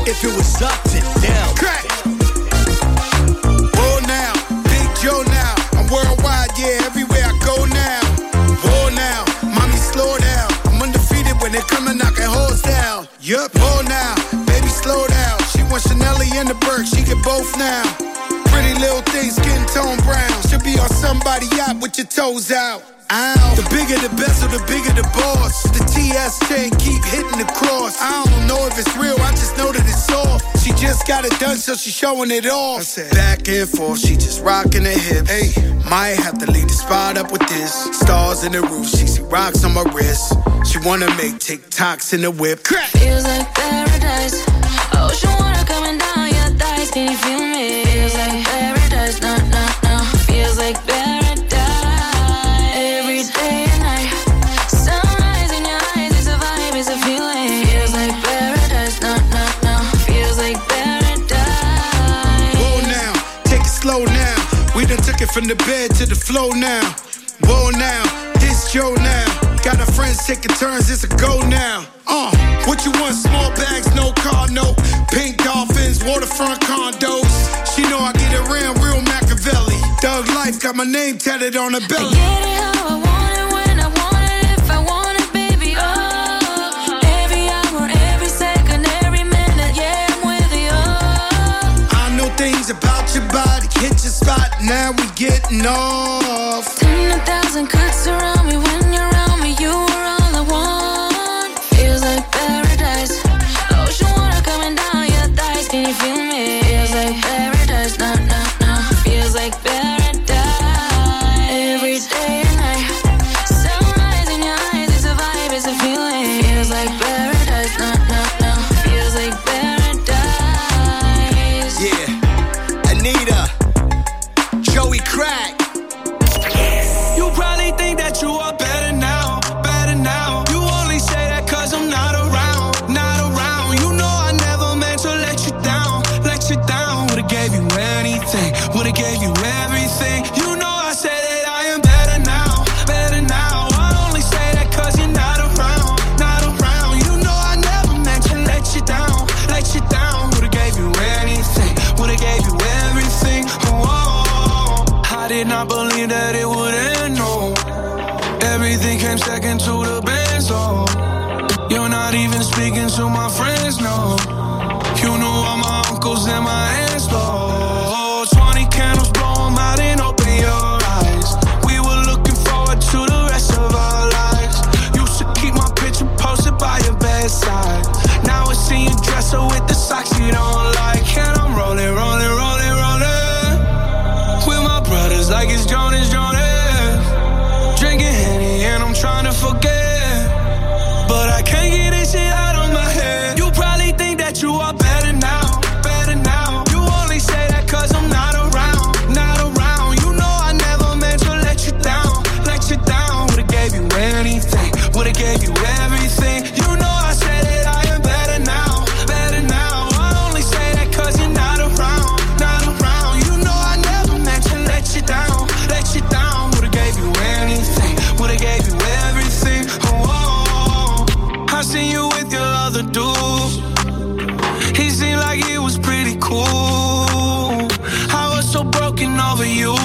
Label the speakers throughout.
Speaker 1: if it was up to them.
Speaker 2: Crack. Whoa now, Big Joe now. I'm worldwide, yeah, everywhere I go now. Whoa now, mommy slow down. I'm undefeated when they come and knocking hoes down. Yup, whoa now, baby slow down. She wants Chanelly and the Burke, she get both now. Pretty little thing, skin tone brown. Should be on somebody yacht with your toes out. Ow. The bigger the bezel, the bigger the boss. The TS chain keep hitting the cross. I don't know if it's real, I just know that it's soft. She just got it done, so she showing it off. I said, back and forth, she just rocking her hips. Hey, might have to leave the spot up with this. Stars in the roof, she see rocks on my wrist. She wanna make TikToks in the whip. Crack.
Speaker 3: Feels like paradise. Ocean water coming down your thighs. Can you feel me? Feels like paradise. No, no, no. Feels like paradise. Every day and night. Sunrise in your eyes. It's a vibe, it's a feeling. Feels like paradise. No, no, no. Feels like paradise.
Speaker 2: Whoa now, take it slow now. We done took it from the bed to the floor now. Whoa now, this Joe now. Got our friends taking turns, it's a go now. What you want? Small bags, no car, no. Pink dolphins, waterfront condos. She know I get around real Machiavelli. Thug life, got my name tatted on her belly.
Speaker 3: I get it how I want it, when I want it, if I want it, baby, oh. Every hour, every second, every minute, yeah, I'm with you, oh.
Speaker 2: I know things about your body, hit your spot, now we getting off.
Speaker 3: 10,000 cuts around me when you're around me, you are all I want. Feels like paradise. Ocean water coming down your thighs, can you feel me? Feels like paradise, no, no, no. Feels like paradise. Every day and night. Sunrise in your eyes, it's a vibe, it's a feeling. Feels like paradise, no, no, no. Feels like paradise.
Speaker 1: Yeah, Anita, Joey Crack.
Speaker 4: You probably think that you are better now, better now. You only say that cause I'm not around, not around. You know I never meant to let you down, let you down. Would've gave you anything, would've gave you everything. You know I said that I am better now, better now. I only say that cause you're not around, not around. You know I never meant to let you down, let you down. Would've gave you anything, would've gave you everything. Oh, I did not believe that it would end, no. Everything came second to the best, oh. You're not even speaking to my friends, no. You knew all my uncles and my aunts, oh. 20 candles, blow them out and open your eyes. We were looking forward to the rest of our lives. Used to keep my picture posted by your bedside. Now I see you dress up with the socks you don't like. And I'm rolling, rolling, rolling, rolling with my brothers like it's Jonas, Jonas. Drinking Henny and I'm trying to forget, but I can't get this shit out of my head. You probably think that you are better now, better now. You only say that cause I'm not around, not around. You know I never meant to let you down, let you down. Would've gave you anything, would've gave you everything. You know I said that I am better now, better now. I only say that cause you're not around, not around. You know I never meant to let you down, let you down. Would've gave you anything, would've gave you everything. Oh, I seen you with your other dude. He seemed like he was pretty cool. I was so broken over you.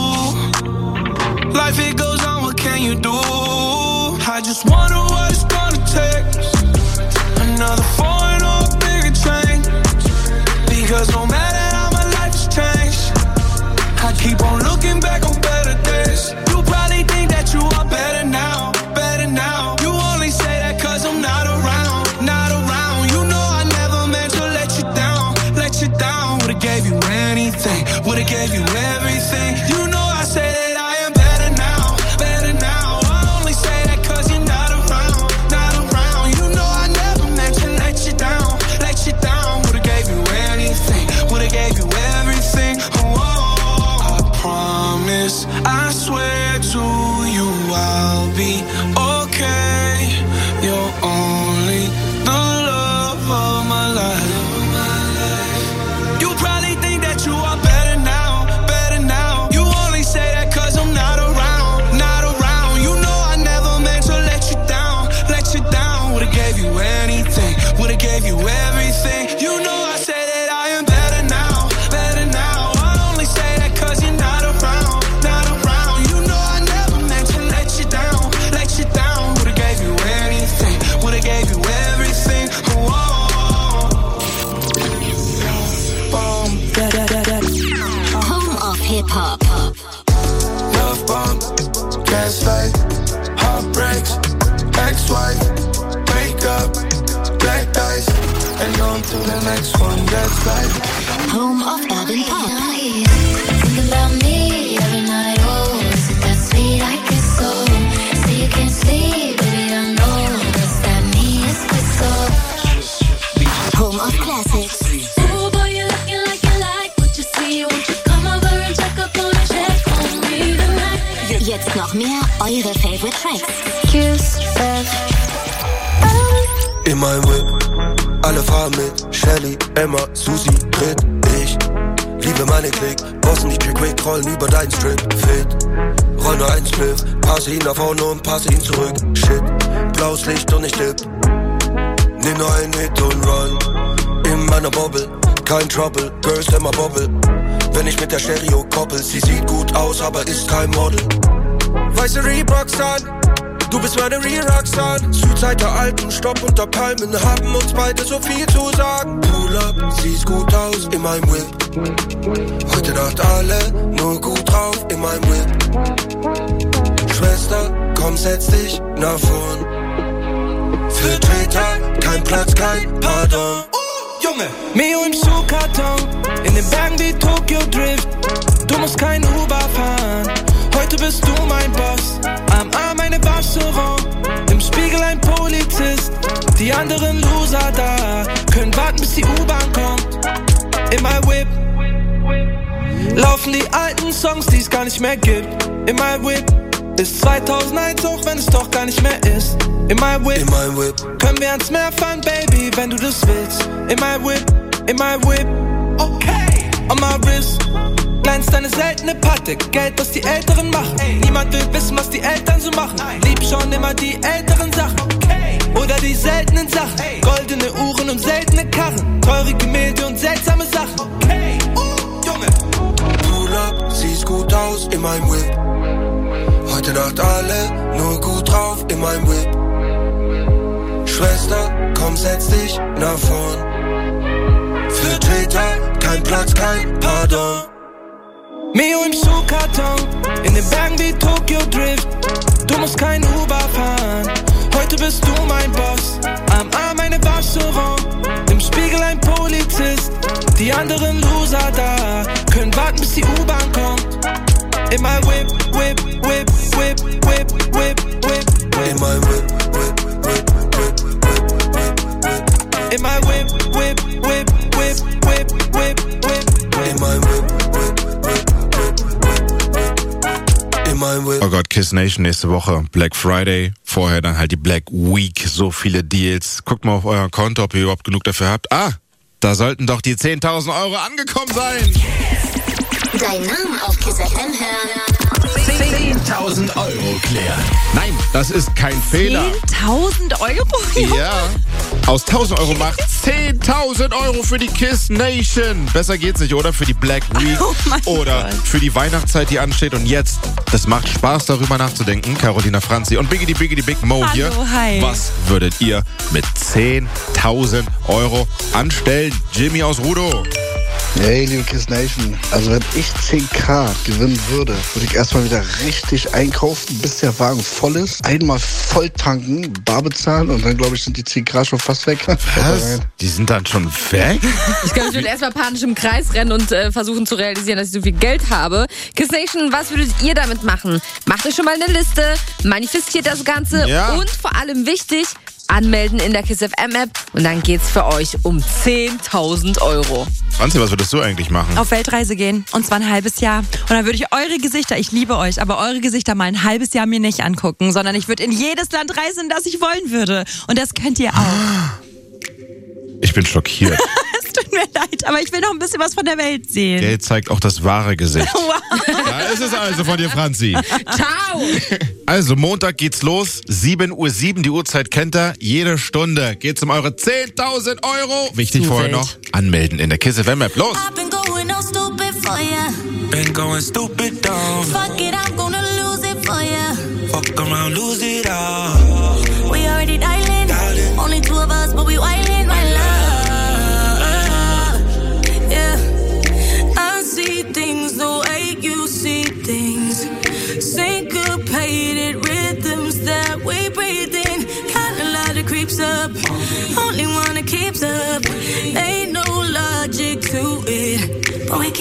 Speaker 4: Life it goes on, what can you do? I just wonder what it's gonna take. Another foreign or a bigger change. Because no matter how my life has changed, I keep on looking back on better days. You probably think that you are better now, better now. You only say that cause I'm not around, not around. You know I never meant to let you down, let you down. Would've gave you anything, would've gave you everything. You know I say that I am better now, better now. I only say that cause you're not around, not around. You know I never meant to let
Speaker 3: Pop.
Speaker 5: Love bomb, gaslight, heartbreaks, ex-wife, break up, black dice, and on to the next one, that's life.
Speaker 3: Home of Urban Pop. Think about me every night, oh, is it that sweet I get so? Say you can't sleep, baby, I know, that's that me, it's so. Home of Classics.
Speaker 6: Oh boy, you're looking like you like what you see. Won't you come over and check up on check on me tonight?
Speaker 3: Jetzt noch mehr eure Favorite Tracks.
Speaker 6: Kiss FM.
Speaker 5: In meinem Whip, alle fahren mit. Shelly, Emma, Susi, Brit, ich liebe meine Klick. Bossen die Quick, rollen über deinen Strip. Fit, roll nur ein Spliff. Passe ihn nach vorne und passe ihn zurück. Shit, blaues Licht und ich tipp. Nimm nur einen Hit und run. In meiner Bobble, kein Trouble. Girls immer Bobble. Wenn ich mit der Stereo koppel. Sie sieht gut aus, aber ist kein Model. Weiße Reeboks an, du bist meine Re-Roxanne. Südzeit der Alpen, Stopp unter Palmen. Haben uns beide so viel zu sagen. Pull up, siehst gut aus in meinem Whip. Heute Nacht alle nur gut drauf in meinem Whip. Schwester, komm, setz dich nach vorn. Für Treter, kein Platz, kein Pardon. Junge!
Speaker 4: Mio im Schuhkarton, in den Bergen wie Tokyo Drift. Du musst kein Uber fahren, heute bist du mein Boss. Am Arm eine Restaurant, im Spiegel ein Polizist. Die anderen Loser da, können warten bis die U-Bahn kommt. In my Whip laufen die alten Songs, die es gar nicht mehr gibt. In my Whip ist 2001, auch wenn es doch gar nicht mehr ist. In my Whip können wir ans Meer fahren, Baby, wenn du das willst. In my Whip, okay. On my wrist glänzt eine seltene Patte, Geld, was die Älteren machen. Niemand will wissen, was die Eltern so machen. Lieb schon immer die älteren Sachen, oder die seltenen Sachen. Goldene Uhren und seltene Karren, teure Gemälde und seltsame Sachen. Junge!
Speaker 5: Pull up, siehst gut aus in meinem Whip. Heute Nacht alle nur gut drauf in meinem Whip. Schwester, komm, setz dich nach vorn. Für Treter, kein Platz, kein Pardon.
Speaker 4: Mio im Schuhkarton, in den Bergen wie Tokyo Drift. Du musst kein Uber fahren, heute bist du mein Boss. Am Arm eine Restaurant, im Spiegel ein Polizist. Die anderen Loser da, können warten bis die U-Bahn kommt. In my Whip, Whip, Whip, Whip, Whip, Whip, Whip.
Speaker 5: In my Whip, Whip, Whip, Whip, Whip, Whip, Whip.
Speaker 4: In my Whip, Whip, Whip, Whip, Whip, Whip, Whip.
Speaker 5: In my Whip, Whip, Whip, Whip, Whip. In my Whip.
Speaker 7: Oh Gott, Kiss Nation nächste Woche. Black Friday. Vorher dann halt die Black Week. So viele Deals. Guckt mal auf euer Konto, ob ihr überhaupt genug dafür habt. Ah, da sollten doch die 10.000 Euro angekommen sein.
Speaker 3: Dein Name auf Kiss FM hören.
Speaker 1: 10.000 Euro klären.
Speaker 7: Nein, das ist kein Fehler.
Speaker 8: 10.000 Euro?
Speaker 7: Ja. Aus 1.000 Euro macht 10.000 Euro für die Kiss Nation. Besser geht's nicht, oder? Für die Black Week oder
Speaker 8: Gott.
Speaker 7: für die Weihnachtszeit, die ansteht. Und jetzt, das macht Spaß, darüber nachzudenken. Carolina Franzi und Biggity Big Mo
Speaker 8: Hallo,
Speaker 7: hier.
Speaker 8: hi.
Speaker 7: Was würdet ihr mit 10.000 Euro anstellen? Jimmy aus Rudo.
Speaker 9: Hey, liebe Kiss Nation. Also wenn ich 10.000 gewinnen würde ich erstmal wieder richtig einkaufen, bis der Wagen voll ist. Einmal voll tanken, bar bezahlen und dann, glaube ich, sind die 10.000 schon fast weg.
Speaker 7: Was? Die sind dann schon weg?
Speaker 8: Ich glaube, ich würde erstmal panisch im Kreis rennen und versuchen zu realisieren, dass ich so viel Geld habe. Kiss Nation, was würdet ihr damit machen? Macht euch schon mal eine Liste, manifestiert das Ganze
Speaker 7: Ja.
Speaker 8: und vor allem wichtig, anmelden in der Kiss FM App und dann geht's für euch um 10.000 Euro.
Speaker 7: Franzi, was würdest du eigentlich machen?
Speaker 10: Auf Weltreise gehen und zwar ein halbes Jahr. Und dann würde ich eure Gesichter, ich liebe euch, aber eure Gesichter mal ein halbes Jahr mir nicht angucken, sondern ich würde in jedes Land reisen, das ich wollen würde. Und das könnt ihr auch.
Speaker 7: Ich bin schockiert.
Speaker 10: Es tut mir leid, aber ich will noch ein bisschen was von der Welt sehen.
Speaker 7: Geld zeigt auch das wahre Gesicht.
Speaker 10: Wow.
Speaker 7: Da ist es also von dir, Franzi.
Speaker 8: Ciao!
Speaker 7: Also, Montag geht's los, 7:07 Uhr, die Uhrzeit kennt ihr. Jede Stunde geht's um eure 10.000 Euro. Wichtig
Speaker 8: Zu
Speaker 7: vorher
Speaker 8: wild.
Speaker 7: noch, anmelden in der Kiss FM App. Los!
Speaker 6: I've been going all stupid for ya.
Speaker 5: Been going stupid down.
Speaker 6: Fuck it, I'm gonna lose it for ya.
Speaker 5: Fuck around, lose it all.
Speaker 6: We already dialing. Only two of us, but we wildin', my love. Yeah, I see things the way you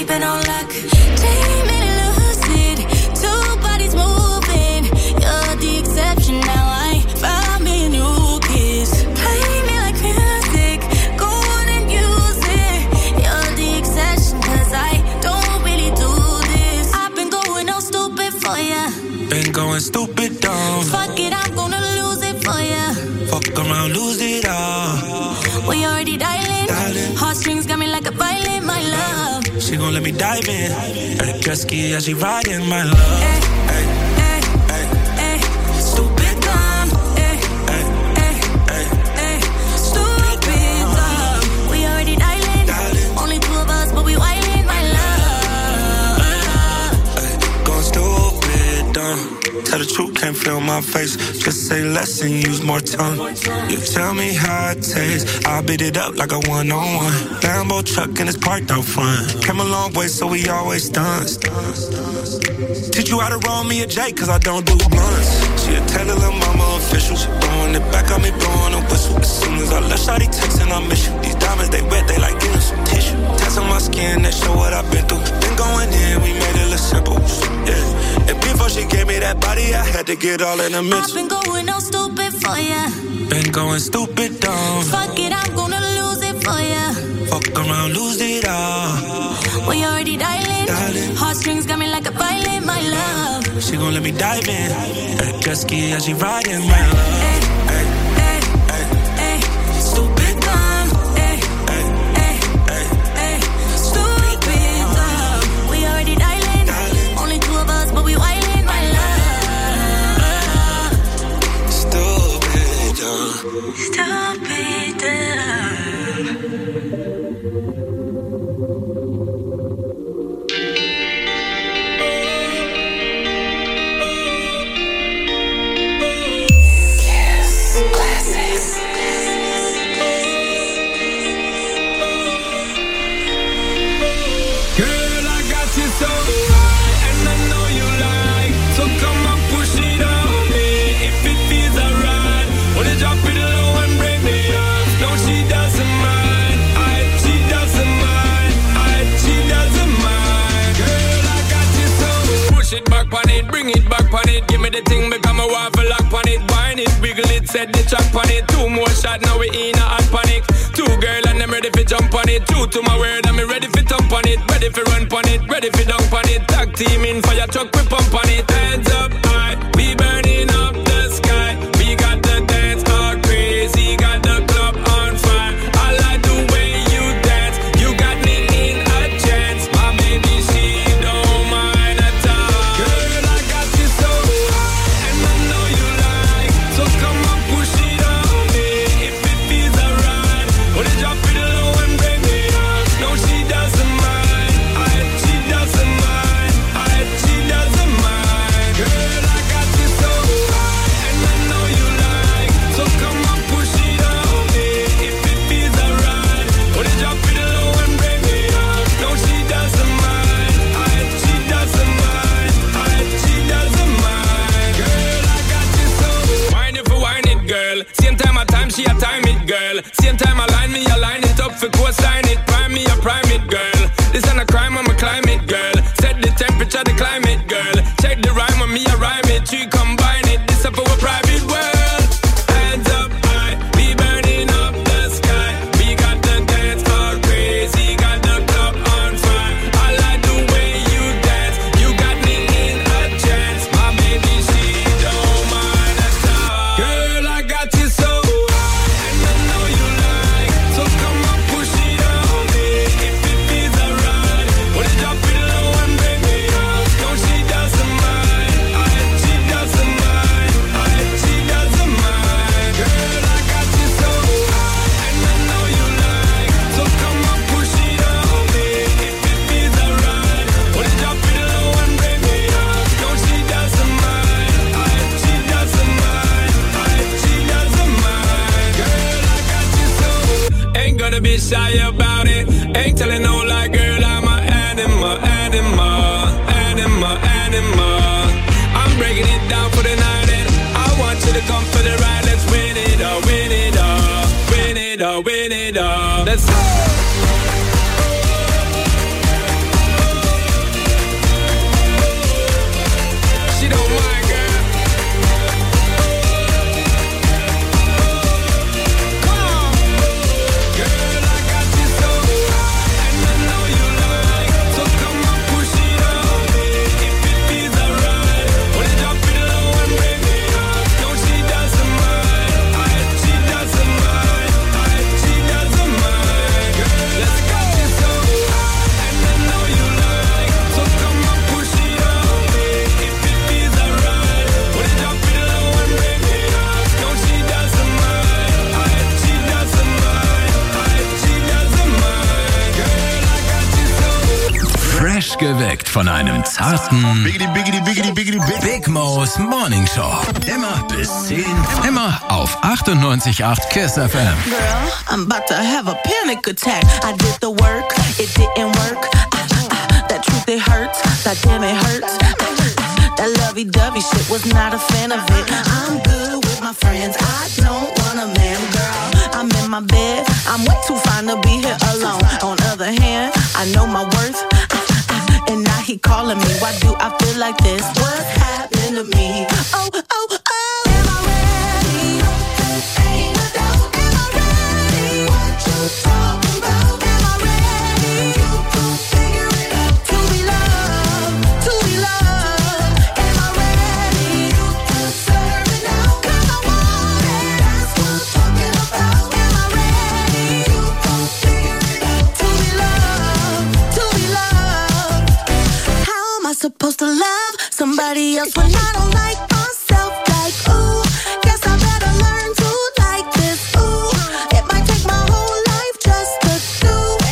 Speaker 6: sleeping on luck. Dream in lucid, two bodies moving. You're the exception, now I found me a new kiss. Play me like music, go on and use it. You're the exception, cause I don't really do this. I've been going all stupid for ya.
Speaker 4: Been going stupid dumb.
Speaker 6: Fuck it, I'm gonna lose it for ya.
Speaker 4: Fuck around, lose it all.
Speaker 6: We already dialing. Heartstrings got me like a violin, my love.
Speaker 4: She gon' let me dive in. At a jet ski as she riding, my love.
Speaker 6: Ay, ay, ay, ay. Stupid dumb. Ay, ay, ay, ay. Stupid dumb. We already dialing. Only two of us, but we wildin', my love.
Speaker 4: Going stupid dumb. Tell the truth, can't feel my face. Just say less and use more tongue. You tell me how it tastes, I'll beat it up like a one-on-one. Lambo truck and it's parked out front. Came a long way, so we always done. Teach you how to roll me a J, cause I don't do blunts. She a tell her little mama official. She throwing it back on me, blowing a whistle. As soon as I left, shawty texting, I miss you. These diamonds, they wet, they like getting some tissue. Tats on my skin, that show what I've been through. Been going in, we made it look simple. Yeah. And before she gave me that body, I had to get all in the mix.
Speaker 6: I've been going all stupid for ya.
Speaker 4: Been going stupid dumb.
Speaker 6: Fuck it, I'm gonna lose it for ya.
Speaker 4: Fuck around, lose it all.
Speaker 6: We already dialing. Heartstrings got me like a violin, my love.
Speaker 4: She gon' let me dive in. At a jet ski as she riding, my love.
Speaker 6: Ay, ay, ay, ay. Stupid dumb. Ay, ay, ay, ay. Stupid dumb. We already dialing. Only two of us, but we wildin', my love.
Speaker 4: Stupid dumb.
Speaker 6: Stupid dumb.
Speaker 11: Bring it back on it, give me the thing, become a waffle lock on it. Wine it, wiggle it, set the track on it. Two more shots, now we in a hot panic. Two girl and I'm ready for jump on it. True to my word, I'm ready for thump on it. Ready for run on it, ready for dunk on it. Tag team in fire truck, we pump on it. Hands up high, we burning up the sky. We got the dance all crazy, got the club on fire. I like the way you dance, you got me in a chance. My baby, she don't mind at all. Girl, I got you so high, and I know you like. So come on, push it on me, if it feels alright. Wanna drop it low and bring it up. No, she doesn't mind. She doesn't mind. She doesn't mind. Girl, I got you so high, and I know you like. So come on, push it on me, if it feels alright. Wanna drop it low and bring it up. No, she doesn't mind. She doesn't mind. She doesn't mind. Girl, I got you so. Wine it for wine it, girl. Same time she a time it, girl. Same time I line it up for co-sign it. Prime me, I prime it, girl. This ain't a crime, I'm a climate, girl. Set the temperature, the climate, girl. Check the rhyme on me, I rhyme it. Three combine it, this up for a private world. Hands up high, we burning up the sky. We got the dance all crazy, got the club on fire. I like the way you dance, you got me in a chance. My baby, she don't mind at all. Girl, I got you so high, and I know you like. So come on, push it on me, if it feels alright. Wanna drop it low and bring it up. No, she doesn't mind. She doesn't mind. She doesn't mind. Girl, I got you so high, and I know you like. So come on, push it on me, if it feels alright. Wanna drop it low and bring it up. No, she doesn't mind. She doesn't mind. She doesn't mind. Girl, I got you so. Ain't gonna be shy about it. Ain't telling no lie, girl, I'm an animal, animal, animal, animal. I'm breaking it down for the night, and I want you to come for the ride. Let's win it all, win it all, win it all, win it all. Let's go.
Speaker 12: Frisch geweckt von einem zarten Big Mo's Morning Show. Immer bis 10. Immer auf 98.8 KISS FM.
Speaker 13: Girl, I'm about to have a panic attack. I did the work, it didn't work. That truth, it hurts. That damn, it hurts. That lovey-dovey shit, was not a fan of it. I'm good with my friends. I don't want a man, girl. I'm in my bed. I'm way too fine to be here alone. On other hand, I know my worth. And now he calling me. Why do I feel like this? What's happening to me? Oh, oh, oh. Am I ready? Ain't no doubt. Am I ready? What you talking about? Am I ready? Figure it out. To be loved. To be loved. Am I ready? Serve it now. 'Cause I want it. That's what I'm talking about. Am I ready? Figure it out. To be loved. To be loved. How am I supposed to love somebody else when I don't like myself? Like, ooh, guess I better learn to like this. Ooh, it might take my whole life just to do.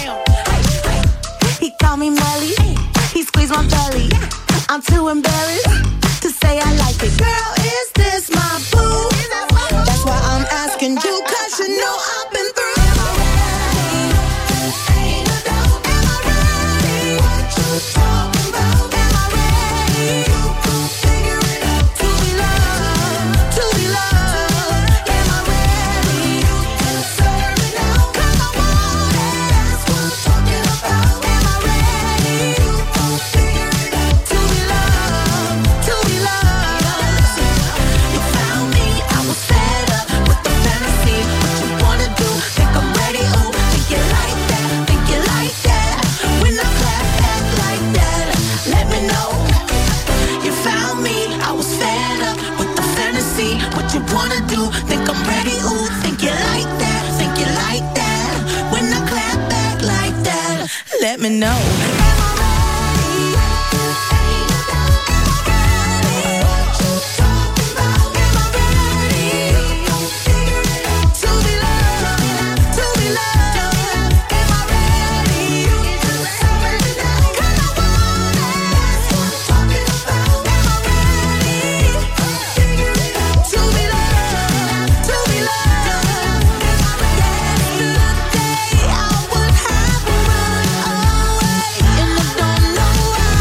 Speaker 13: He called me Melly, he squeezed my belly. I'm too embarrassed to say I like it. Girl, is this my boo? That's why I'm asking you, 'cause you know I've been through. Am I ready? Ain't no doubt. Am I ready? What you talking about? Am I ready? Figure it out. To be loved. To be loved. Am I ready? Serve it now. 'Cause I want it. That's what I'm talking about. Am I ready? Figure it out. To be loved. To be loved. You found me. I was fed up with the fantasy. What you wanna do? Think I'm ready? Ooh, think you like that? Think you like that? When I clap back like that, let me know. You found me. I was fed up with the fantasy. What you wanna do? Think I'm ready? Ooh, think you like that? Think you like that? When I clap back like that, let me know. Am I ready? Ain't no doubt. Am I ready? What you talking about? Am I ready? Figure it out. To be loved. To be loved. Am I ready? Serve it now. 'Cause I want it. That's what I'm talking about. Am I ready? Figure it out. To be loved. To be loved. Yesterday I would have run away, and I don't know why.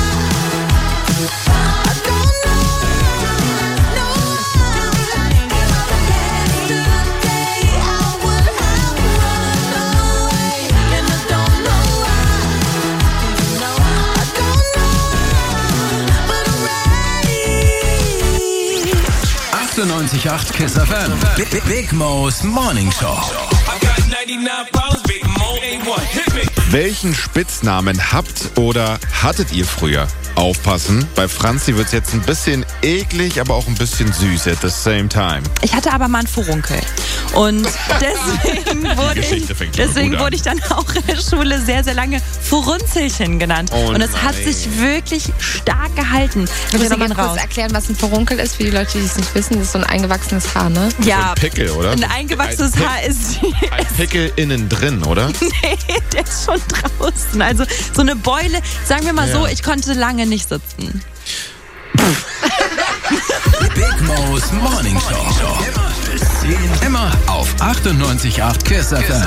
Speaker 13: I don't know. No. Yesterday I would have run away, and I don't know why. I don't know, but I'm ready.
Speaker 12: 98.8 KISS FM. Big Mo's Morning Show.
Speaker 11: I got 99 problems, Big Mo ain't one. Hit me.
Speaker 7: Welchen Spitznamen habt oder hattet ihr früher? Aufpassen, bei Franzi wird's jetzt ein bisschen eklig, aber auch ein bisschen süß at the same time.
Speaker 10: Ich hatte aber mal einen Furunkel. Und deswegen wurde ich dann auch in der Schule sehr, sehr lange Furunzelchen genannt.
Speaker 7: Oh
Speaker 10: und es hat
Speaker 7: nein.
Speaker 10: sich wirklich stark gehalten.
Speaker 8: Willst du
Speaker 10: Grüße
Speaker 8: noch
Speaker 10: gehen
Speaker 8: mal kurz
Speaker 10: raus.
Speaker 8: erklären, was ein Furunkel ist, für die Leute, die es nicht wissen? Das ist so ein eingewachsenes Haar, ne?
Speaker 10: Ja,
Speaker 7: Ein Pickel, oder?
Speaker 10: ein eingewachsenes Haar ist...
Speaker 7: Ein Pickel innen drin, oder?
Speaker 10: Nee, der ist schon draußen. Also so eine Beule, sagen wir mal so, ich konnte lange nicht sitzen.
Speaker 12: Big Mo's Morning Show. Immer bis 10. Immer auf 98.8 KISS FM.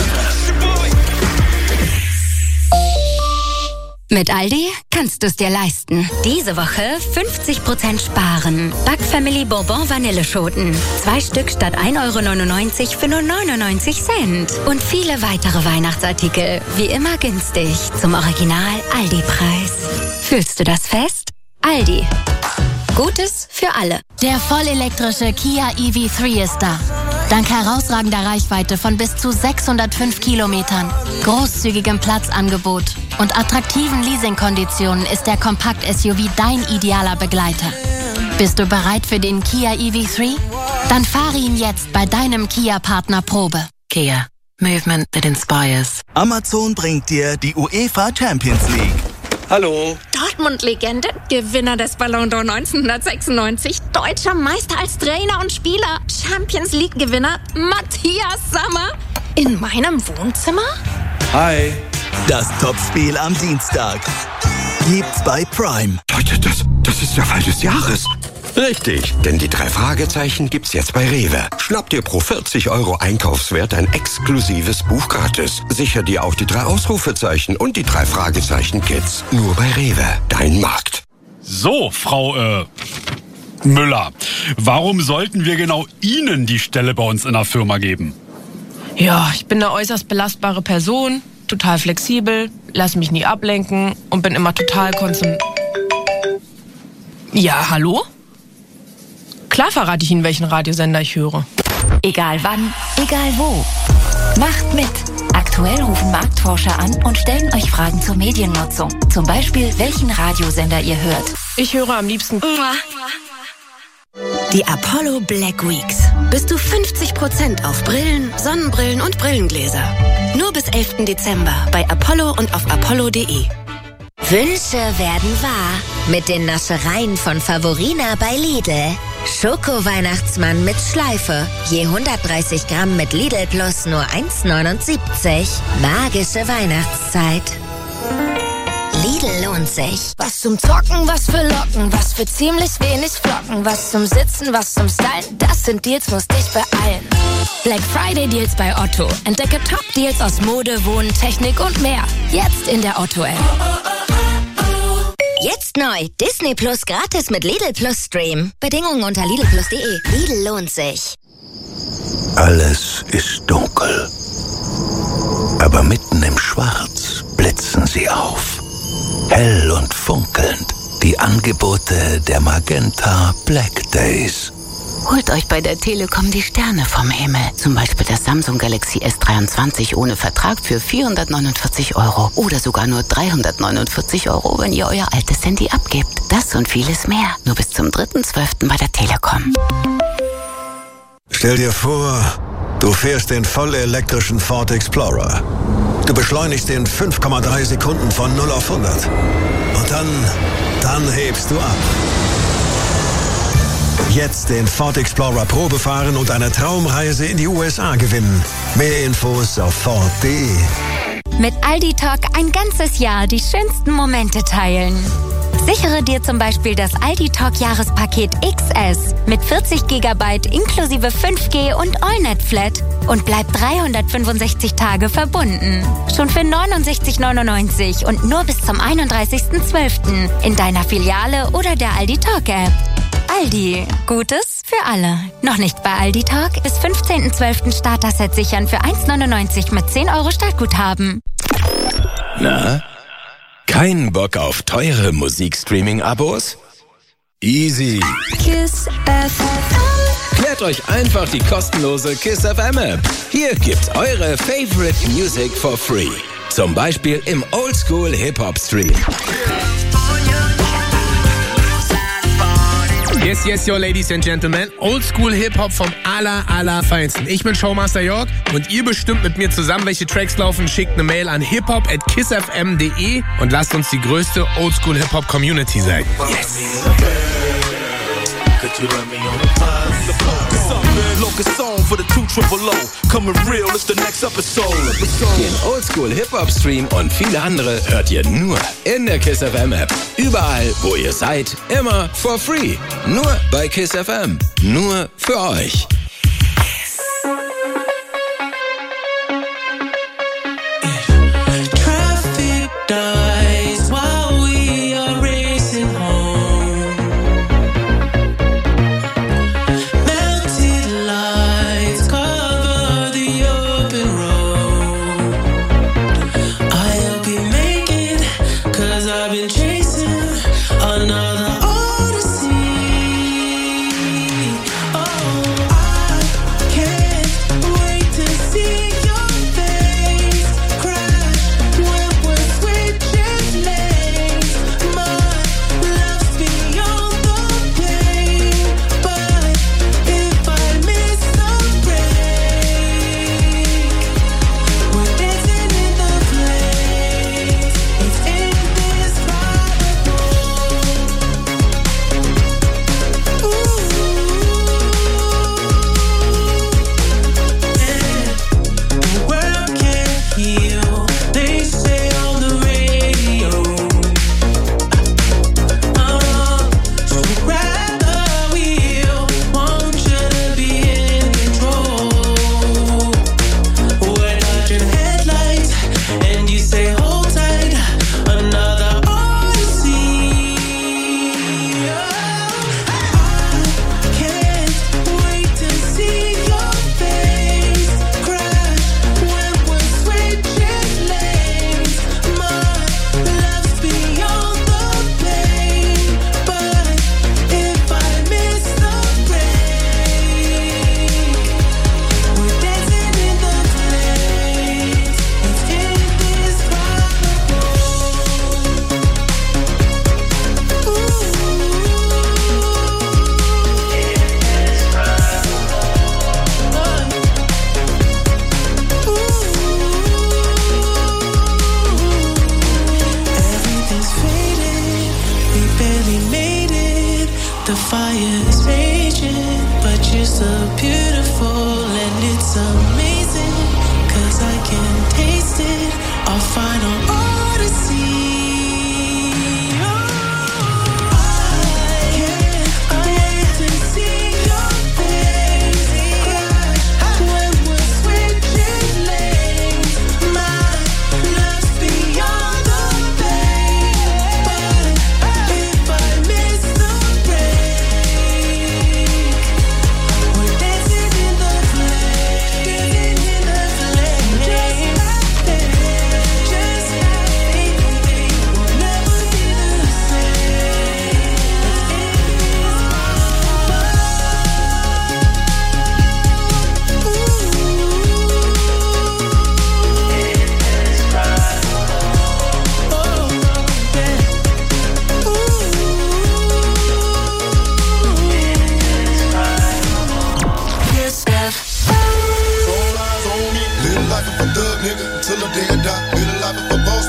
Speaker 14: Mit Aldi kannst du es dir leisten. Diese Woche 50% sparen. Backfamily Bourbon Vanilleschoten. 2 Stück statt 1,99 € für nur 99 Cent. Und viele weitere Weihnachtsartikel. Wie immer günstig. Zum Original Aldi-Preis. Fühlst du das fest? Aldi. Gutes für alle.
Speaker 15: Der vollelektrische Kia EV3 ist da. Dank herausragender Reichweite von bis zu 605 Kilometern, großzügigem Platzangebot und attraktiven Leasingkonditionen ist der Kompakt-SUV dein idealer Begleiter. Bist du bereit für den Kia EV3? Dann fahre ihn jetzt bei deinem Kia-Partner Probe.
Speaker 16: Kia. Movement that inspires.
Speaker 17: Amazon bringt dir die UEFA Champions League. Hallo.
Speaker 18: Dortmund-Legende, Gewinner des Ballon d'Or 1996, deutscher Meister als Trainer und Spieler, Champions League-Gewinner Matthias Sammer in meinem Wohnzimmer?
Speaker 17: Hi. Das Topspiel am Dienstag. gibt's bei Prime.
Speaker 19: Leute, das ist der Fall des Jahres. Richtig, denn die 3 Fragezeichen gibt's jetzt bei Rewe. Schnapp dir pro 40 € Einkaufswert ein exklusives Buch gratis. Sicher dir auch die 3 Ausrufezeichen und die 3 Fragezeichen-Kids. Nur bei Rewe, dein Markt.
Speaker 20: So, Frau Müller, warum sollten wir genau Ihnen die Stelle bei uns in der Firma geben?
Speaker 21: Ja, ich bin eine äußerst belastbare Person, total flexibel, lass mich nie ablenken und bin immer total konzentriert. Ja, hallo? Klar verrate ich Ihnen, welchen Radiosender ich höre.
Speaker 22: Egal wann, egal wo. Macht mit. Aktuell rufen Marktforscher an und stellen euch Fragen zur Mediennutzung. Zum Beispiel, welchen Radiosender ihr hört.
Speaker 21: Ich höre am liebsten...
Speaker 23: Die Apollo Black Weeks. Bis zu 50% auf Brillen, Sonnenbrillen und Brillengläser. Nur bis 11. Dezember bei Apollo und auf apollo.de.
Speaker 14: Wünsche werden wahr mit den Naschereien von Favorina bei Lidl. Schoko-Weihnachtsmann mit Schleife. Je 130 Gramm mit Lidl Plus nur 1,79. Magische Weihnachtszeit. Lidl lohnt sich.
Speaker 15: Was zum Zocken, was für Locken, was für ziemlich wenig Flocken, was zum Sitzen, was zum Stylen, das sind Deals, musst dich beeilen. Black Friday Deals bei Otto. Entdecke Top-Deals aus Mode, Wohnen, Technik und mehr. Jetzt in der Otto-App.
Speaker 14: Jetzt neu. Disney Plus gratis mit Lidl Plus Stream. Bedingungen unter lidlplus.de. Lidl lohnt sich.
Speaker 24: Alles ist dunkel. Aber mitten im Schwarz blitzen sie auf. Hell und funkelnd. Die Angebote der Magenta Black Days.
Speaker 16: Holt euch bei der Telekom die Sterne vom Himmel. Zum Beispiel das Samsung Galaxy S23 ohne Vertrag für 449 € oder sogar nur 349 €, wenn ihr euer altes Handy abgebt. Das und vieles mehr. Nur bis zum 3.12. bei der Telekom.
Speaker 25: Stell dir vor, du fährst den vollelektrischen Ford Explorer. Du beschleunigst in 5,3 Sekunden von 0 auf 100. Und dann hebst du ab. Jetzt den Ford Explorer Probe fahren und eine Traumreise in die USA gewinnen. Mehr Infos auf Ford.de.
Speaker 22: Mit Aldi Talk ein ganzes Jahr die schönsten Momente teilen. Sichere dir zum Beispiel das Aldi Talk Jahrespaket XS mit 40 GB inklusive 5G und AllNet Flat und bleib 365 Tage verbunden. Schon für 69,99 und nur bis zum 31.12. in deiner Filiale oder der Aldi Talk App. Aldi, Gutes für alle. Noch nicht bei Aldi Talk? Bis 15.12. Starter-Set sichern für 1,99 mit 10 € Startguthaben.
Speaker 12: Na? Kein Bock auf teure Musikstreaming-Abos? Easy.
Speaker 22: Kiss FM.
Speaker 12: Klärt euch einfach die kostenlose Kiss FM App. Hier gibt's eure Favorite Music for free. Zum Beispiel im Oldschool Hip-Hop Stream.
Speaker 26: Yes, yo, ladies and gentlemen. Oldschool Hip-Hop vom allerfeinsten. Ich bin Showmaster York und ihr bestimmt mit mir zusammen, welche Tracks laufen. Schickt eine Mail an hiphop@kissfm.de und lasst uns die größte Oldschool Hip-Hop Community sein. Yes.
Speaker 12: Den Oldschool Hip-Hop Stream und viele andere hört ihr nur in der Kiss FM App. Überall, wo ihr seid, immer for free. Nur bei Kiss FM. Nur für euch.
Speaker 4: Another odyssey. Oh,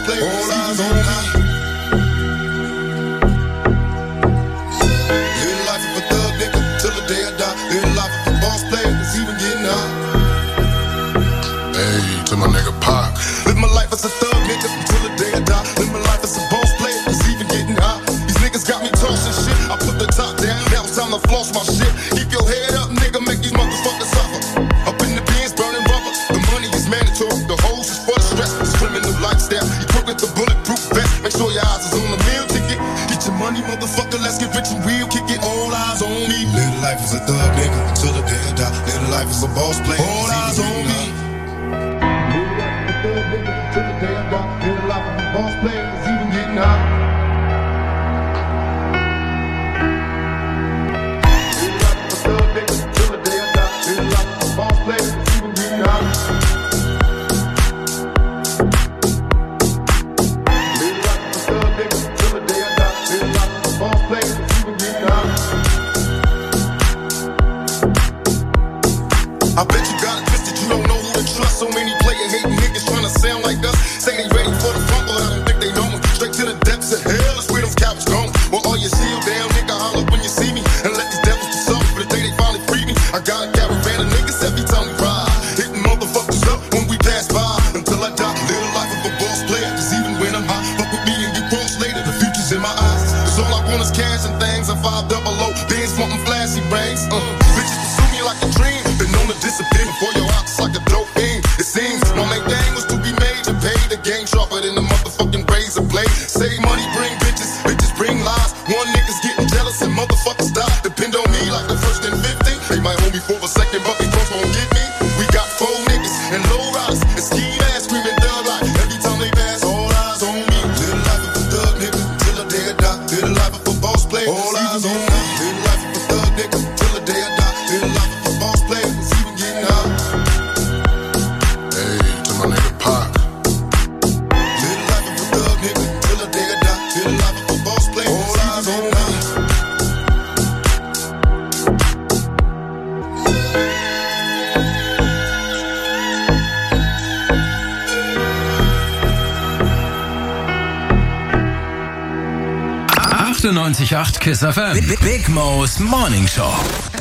Speaker 1: play. All eyes on me. Live life of a thug nigga till the day I die. Live life of a boss player, it's even getting high. Hey, to my nigga Pac. Live my life as a thug nigga till the day I die. Live my life as a boss player, it's even getting high. These niggas got me tossing shit. I put the top down, now it's time to floss my shit. Keep your head up, nigga, make these motherfuckers suffer. Up in the bins, burning rubber. The money is mandatory. The hoes is for the stress. It's criminal lifestyle. You cook with the bulletproof vest. Make sure your eyes is on the meal ticket. Get your money, motherfucker. Let's get rich and real. Kick it. All eyes on me. Live life as a thug nigga until the day I die. Live life as a boss player. All eyes on me. Live life as a thug nigga until the day I die. Live life as a boss player. It's even getting high. Live life as a thug nigga until the day I die. Live life as a boss player. It's even getting high. I bet you got it twisted, you don't know who to trust. So many player-hating niggas tryna sound like us. Say they ready for the front, but I don't think they know me. Straight to the depths of hell, that's where them cowards gone. Well, all your shield down, nigga, holler when you see me. And let these devils do something for the day they finally free me. I got a caravan of niggas every time we ride. Hitting motherfuckers up when we pass by. Until I die, live the life of a boss player. Cause even when I'm high, fuck with me and get cross later. The future's in my eyes. Cause all I want is cash and things. I'm 500, bands wanting flashy rings. Bitches pursue me like a dream. Been known to disappear before your eyes like a dope fiend. It seems my main thing was to be made to pay the game sharper than the motherfucking razor blade. Save money, bring bitches, bitches bring lies. One nigga's getting jealous and motherfuckers die. Depend on me like the first and 50. They might hold me for a second, but they first won't get me. We got 4 niggas and low riders and ski ass screaming thug like every time they pass. All eyes on me. Live the life of a thug nigga till the day I die. Live the life of a boss player. All eyes on me. Live the life of a thug nigga till the day I die. Live the life of a boss player. It's even getting high. Hey, to my nigga Pac. Live the life of a thug nigga till the day I die. Live the life of a boss player. All eyes on me.
Speaker 12: Kiss FM. Big Mo's Morning Show.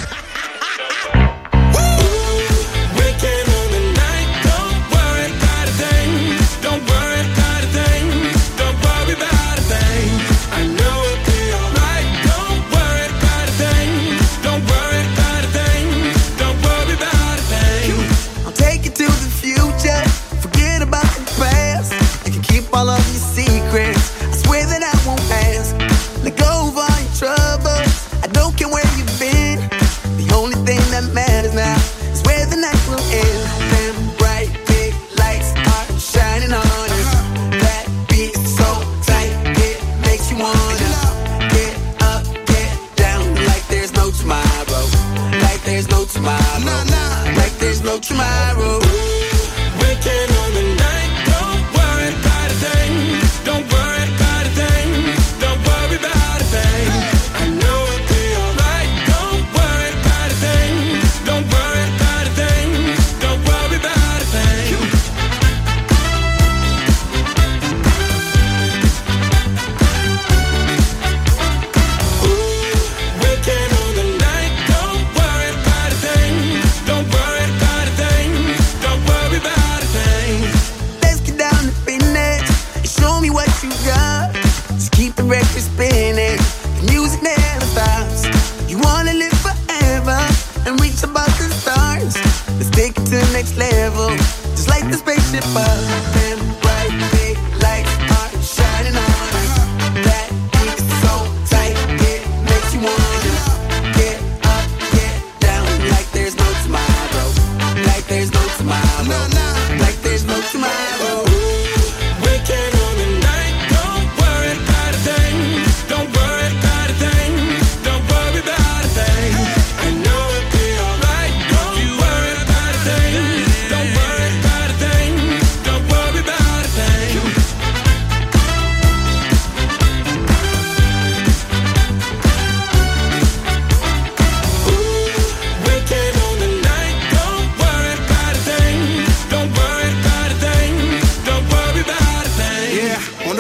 Speaker 2: I'll take you to the future. Forget about the past. I can keep all of your secrets. I swear that I won't ask. Let go of all your troubles. I don't care where you've been. The only thing that matters now is where the night will end. Them bright big lights are shining on us. That beat is so tight, it makes you wanna get up, get down, like there's no tomorrow. Like there's no tomorrow. Like there's no tomorrow.
Speaker 11: Weekend on the night, don't worry about a thing. Don't worry about a thing. Don't worry about a thing. I know it'll be alright. Don't worry about a thing. Don't worry about a thing. Don't worry about a thing. Weekend on the night, don't worry about a thing. Don't worry about a thing. Don't worry about a thing.
Speaker 2: Let's get down to business and show me what you got. Just keep the record spinning. The music never stops. You wanna live forever and reach above the stars. Let's take it to the next level. Just like the spaceship up. Them bright big lights are shining on us. That beat is so tight, it makes you wanna get up, get down, like there's no tomorrow. Like there's no tomorrow. Like there's no tomorrow.
Speaker 11: Weekend on the night, don't worry about a thing. Don't worry about a thing. Don't worry about a thing. I know it'll be alright. Don't worry about a thing. Don't worry about a thing. Don't worry about a thing.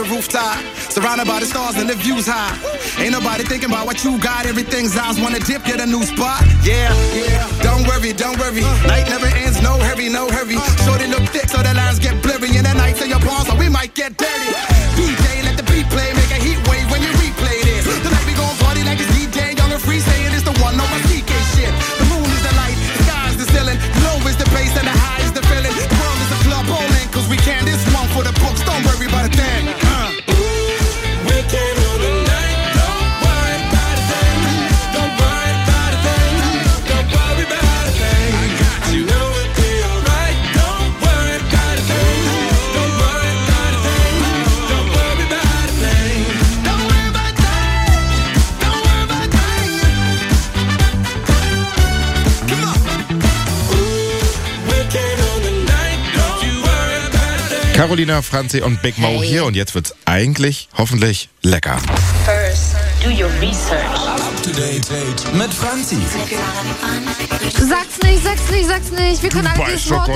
Speaker 3: rooftop, surrounded by the stars and the views high. Ain't nobody thinking about what you got. Everything's eyes wanna dip, get a new spot. Yeah, don't worry. Night never ends, no hurry. Shorty look thick, so the lines get blurry. In the night, say your balls, or we might get dirty. DJ, let the beat play, make a heat wave when you replay this. Tonight we gon' party like it's DJ, young and free, saying it's the one on my CK shit. The moon is the light, the sky is the ceiling, low is the bass and the high is the feeling. The world is a club bowling, cause we can. This one for the books, don't worry about a thing.
Speaker 4: We can rule the night, don't worry about a thing. Don't worry about a thing. Don't worry about a thing. I got you. Know it'll be alright. Don't worry about a thing. Don't worry about a thing. Don't worry about a thing. Don't worry about a thing. Don't worry about a thing. Come on. We can rule the night, don't you worry about a thing.
Speaker 7: Carolina, Franzi und Big Mo hier und jetzt wird's eigentlich, hoffentlich, lecker.
Speaker 5: First, do your research.
Speaker 6: Up to date mit Franzi.
Speaker 8: Sag's nicht. Wir können alle dieses Wort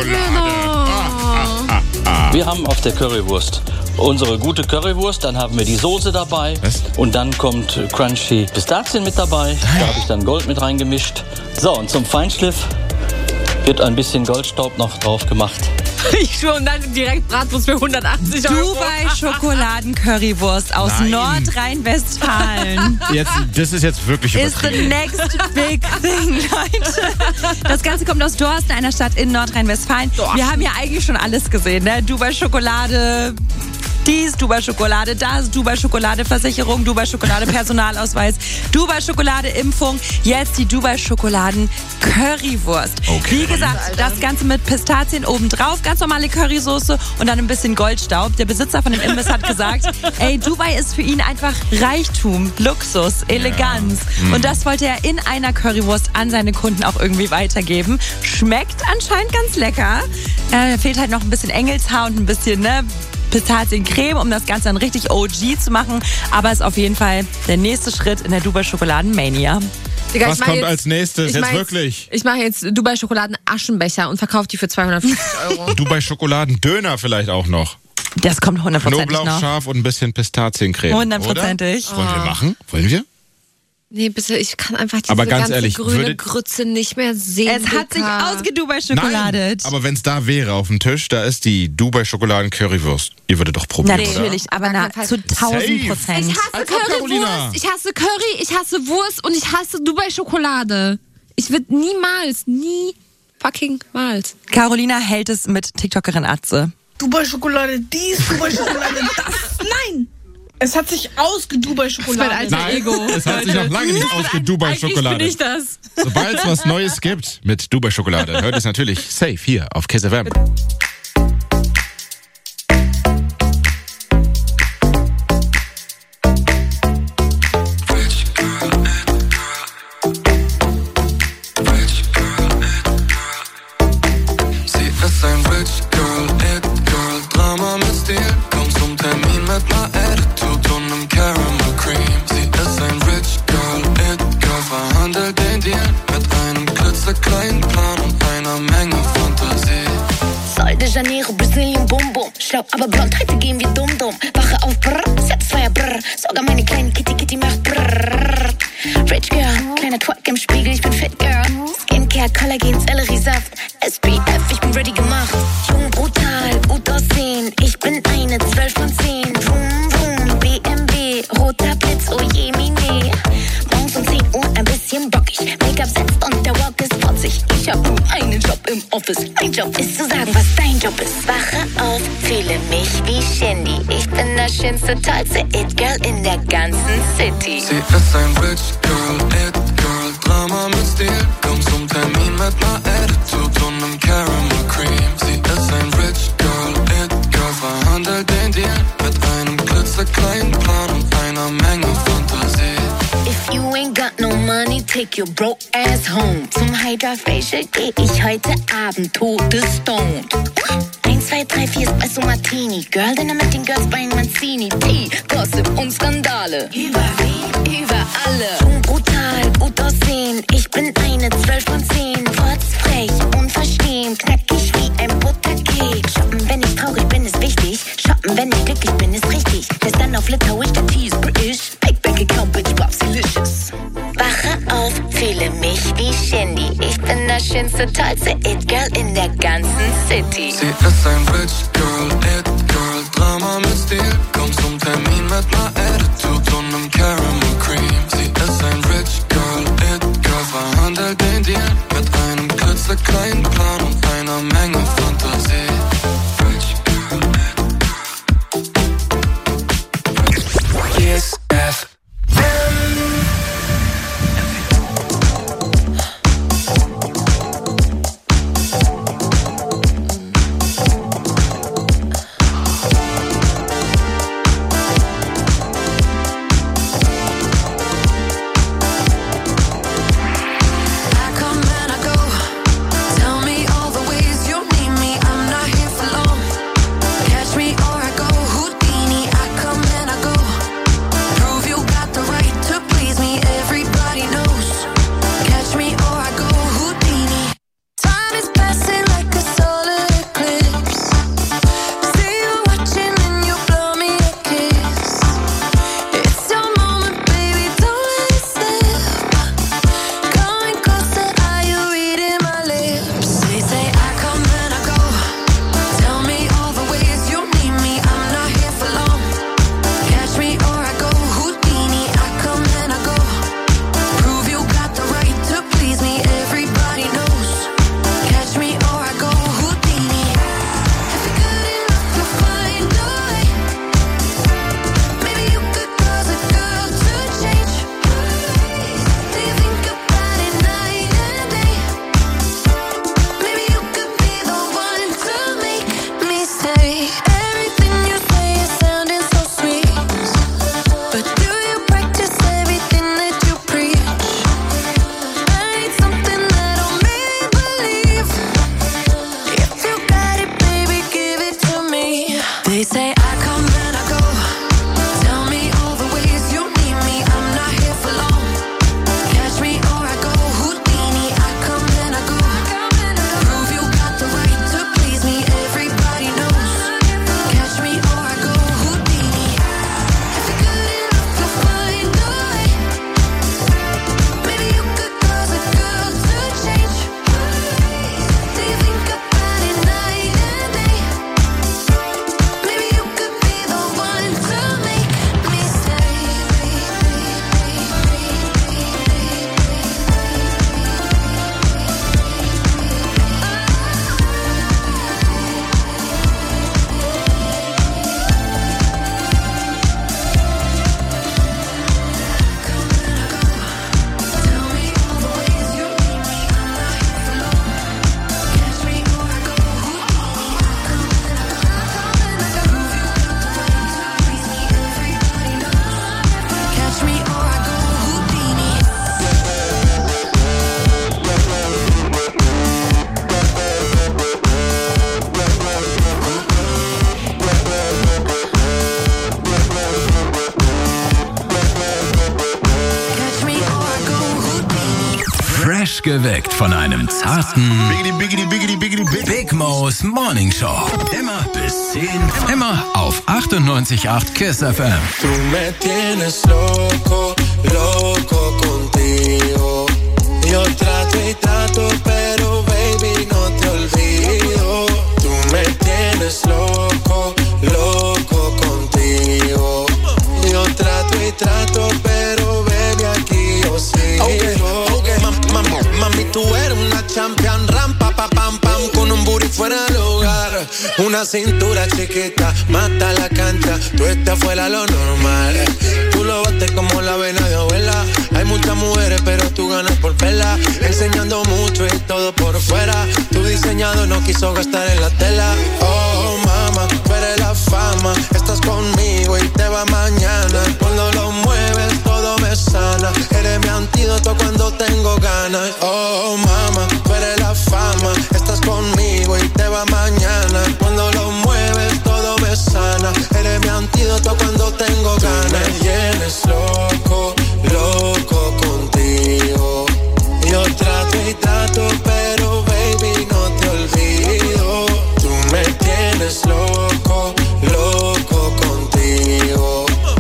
Speaker 9: Wir haben auf der Currywurst unsere gute Currywurst, dann haben wir die Soße dabei.
Speaker 7: Was?
Speaker 9: Und dann kommt Crunchy Pistazien mit dabei. Da habe ich dann Gold mit reingemischt. So, und zum Feinschliff wird ein bisschen Goldstaub noch drauf gemacht.
Speaker 21: Ich schwöre, und dann direkt Bratwurst für 180 €.
Speaker 10: Dubai-Schokoladen-Currywurst aus Nordrhein-Westfalen.
Speaker 7: Das ist jetzt wirklich
Speaker 10: Is the
Speaker 7: übertrieben.
Speaker 10: next big thing, Leute. Das Ganze kommt aus Dorsten, einer Stadt in Nordrhein-Westfalen. Wir haben ja eigentlich schon alles gesehen, ne? Dubai-Schokolade, dies, Dubai-Schokolade, das, Dubai-Schokolade-Versicherung, Dubai-Schokolade-Personalausweis, Dubai-Schokolade-Impfung, jetzt die Dubai-Schokoladen-Currywurst.
Speaker 7: Okay.
Speaker 10: Wie gesagt, das Ganze mit Pistazien obendrauf, ganz normale Currysoße und dann ein bisschen Goldstaub. Der Besitzer von dem Imbiss hat gesagt, ey, Dubai ist für ihn einfach Reichtum, Luxus, Eleganz.
Speaker 7: Ja.
Speaker 10: Und das wollte er in einer Currywurst an seine Kunden auch irgendwie weitergeben. Schmeckt anscheinend ganz lecker. Fehlt halt noch ein bisschen Engelshaar und ein bisschen, Pistaziencreme, um das Ganze dann richtig OG zu machen. Aber ist auf jeden Fall der nächste Schritt in der Dubai-Schokoladen-Mania.
Speaker 21: Digga,
Speaker 7: Was kommt als nächstes? Jetzt wirklich?
Speaker 21: Ich mache jetzt Dubai-Schokoladen-Aschenbecher und verkaufe die für 250 €.
Speaker 7: Dubai-Schokoladen-Döner vielleicht auch noch.
Speaker 10: Das kommt 100%
Speaker 7: Knoblauch,
Speaker 10: noch.
Speaker 7: scharf und ein bisschen Pistaziencreme.
Speaker 10: 100%.
Speaker 7: Wollen wir machen? Wollen wir?
Speaker 8: Nee, bitte, ich kann einfach diese
Speaker 7: Aber ganz
Speaker 8: ganze
Speaker 7: ehrlich,
Speaker 8: grüne Grütze nicht mehr sehen.
Speaker 10: Es hat sich ausgedubai-schokoladet.
Speaker 7: Aber wenn es da wäre auf dem Tisch, da ist die Dubai-Schokoladen-Currywurst. Ihr würdet doch probieren,
Speaker 10: Natürlich, aber zu 1000%.
Speaker 8: Ich hasse Currywurst, ich hasse Curry, ich hasse Wurst und ich hasse Dubai-Schokolade. Ich würde niemals,
Speaker 10: Carolina hält es mit TikTokerin Atze.
Speaker 13: Dubai-Schokolade dies, Dubai-Schokolade das. Nein! Es hat sich ausgedubai-Schokolade.
Speaker 7: Nein, es hat sich noch lange nicht ausgedubai-Schokolade.
Speaker 21: Eigentlich bin ich das.
Speaker 7: Sobald es was Neues gibt mit Dubai-Schokolade, hört es natürlich safe hier auf Kiss FM.
Speaker 27: Janeiro, Brasilien, Bum Bum. Schlau, aber blond, heute gehen wir dumm. Wache auf, brrr, Satisfyer, brrr. Sogar meine kleine Kitty macht brrr. Rich Girl, kleiner Twerk im Spiegel, ich bin Fit Girl. Skincare, Kollagen, Selleriesaft. SPF, ich bin ready gemacht. Jung, brutal, gut aussehen. Ich bin eine 12 von 10. Vroom, vroom, BMW, roter Blitz, oh je, mine. Morgens um 10 Uhr ein bisschen bockig. Make-up setzt und der Walk ist trotzig. Ich hab nur einen Job im Office. Mein Job ist zu sagen, was dein Job ist. Wache auf, fühle mich wie Shindy. Ich bin das schönste, tollste It-Girl in der ganzen City.
Speaker 4: Sie ist ein Rich Girl, It-Girl, Drama mit Stil. Komm zum Termin mit ner Attitude und nem Caramel Cream. Sie ist ein Rich Girl, It-Girl, verhandelt den Deal mit einem klitzekleinen Plan und einer Menge Fantasie.
Speaker 27: If you ain't got no money, take your broke ass home. Zum Hydra Facial geh ich heute Abend todesstoned. 1, 2, 3, 4 Espresso Martini. Girl, Dinner mit den Girls bei Mancini. Tea, Gossip und Skandale. Über alle. Jung, brutal, gut aussehen. Ich bin eine 12 von 10. Frech, unverstehen. Knackig wie ein Butterkeks. Shoppen, wenn ich traurig bin, ist wichtig. Shoppen, wenn ich glücklich bin, ist richtig. Dann auf Litauisch, der Tee ist British. Big Bank Account, Bitch, Bob's delicious. Wache auf, fühle mich wie Shindy. Ich bin das schönste, tollste It-Girl in der ganzen City.
Speaker 11: Sie ist ein Rich Girl, It-Girl, Drama mit Stil. Komm zum Termin mit ner Attitude und nem Caramel Cream. Sie ist ein Rich Girl, It-Girl, verhandelt den Deal mit einem klitzekleinen Plan und einer Menge Fantasie. Rich Girl, It-Girl. Kiss FM.
Speaker 12: Geweckt von einem zarten Big Mo's Morning Show. Immer bis 10, immer auf 98.8 Kiss FM.
Speaker 14: Tú me tienes loco, loco contigo. Yo trato y trato, pero baby no te olvido. Tú me tienes loco, loco contigo. Yo trato y trato, pero baby aquí yo sigo. Mami, tú eres una champion, rampa, pa, pam, pam, con un booty fuera del hogar. Una cintura chiquita, mata la cancha, tú estás fuera lo normal. Tú lo bates como la vena de abuela. Hay muchas mujeres, pero tú ganas por vela. Enseñando mucho y todo por fuera. Tu diseñado no quiso gastar en la tela. Oh, mama, tú eres la fama. Estás conmigo y te va mañana. Cuando lo mueves, todo me sana. Eres mi antídoto cuando tengo ganas. Oh, mama, tú eres la fama. Estás conmigo y te va mañana. Cuando lo mueves, todo me sana. Eres mi antídoto cuando tengo ganas. Tú me tienes loco, loco contigo. Yo trato y trato, pero baby no te olvido. Tú me tienes loco, loco contigo.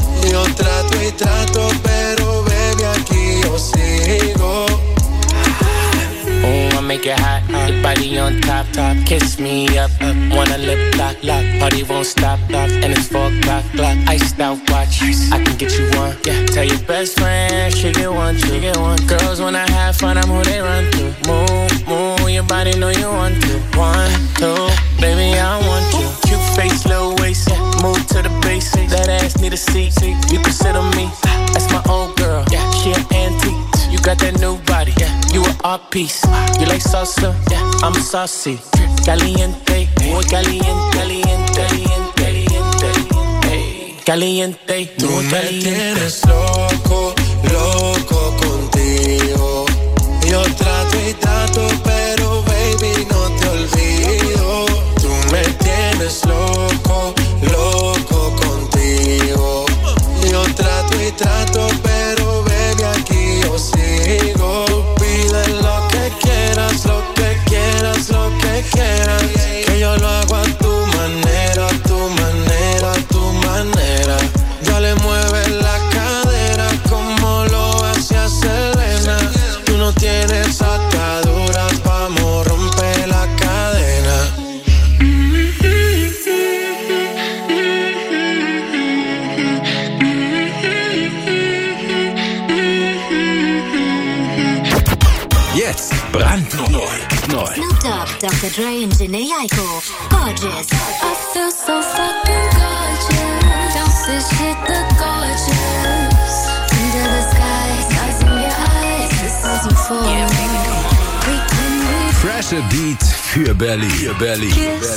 Speaker 14: on top, kiss me up, wanna lip lock, party won't stop, and it's 4 o'clock, iced out watch, I can get you one, yeah. Tell your best friend, she get one, girls when I have fun, I'm who they run to, move, your body know you want to, 1, 2, baby I want you, cute face, little waist, move to the basics, that ass need a seat, you can sit on me, that's my old girl, yeah, she an antique, you got that new body, yeah, you an art piece, you like salsa, yeah, I'm saucy, caliente, muy caliente, caliente, caliente, caliente,
Speaker 27: tú me tienes loco, loco contigo, yo trato y trato, pero baby no te olvido, tú me tienes loco, loco contigo, yo trato y trato, pero baby aquí yo sigo, pide lo que quieras, lo que quieras, lo que quieras, que yo lo hago a tu manera, a tu manera, a tu manera, dale mueve la cadera como lo hacía Selena, tú no tienes ataduras, vamos romper la cadena.
Speaker 12: Jetzt brandneu.
Speaker 22: Snoop Dogg, Dr. Dre und Jhené Aiko. Gorgeous. I feel so fucking gorgeous. Don't say shit, look gorgeous. Under the sky, stars in your eyes. This is euphoria. We can
Speaker 12: Fresher Beat für Berlin.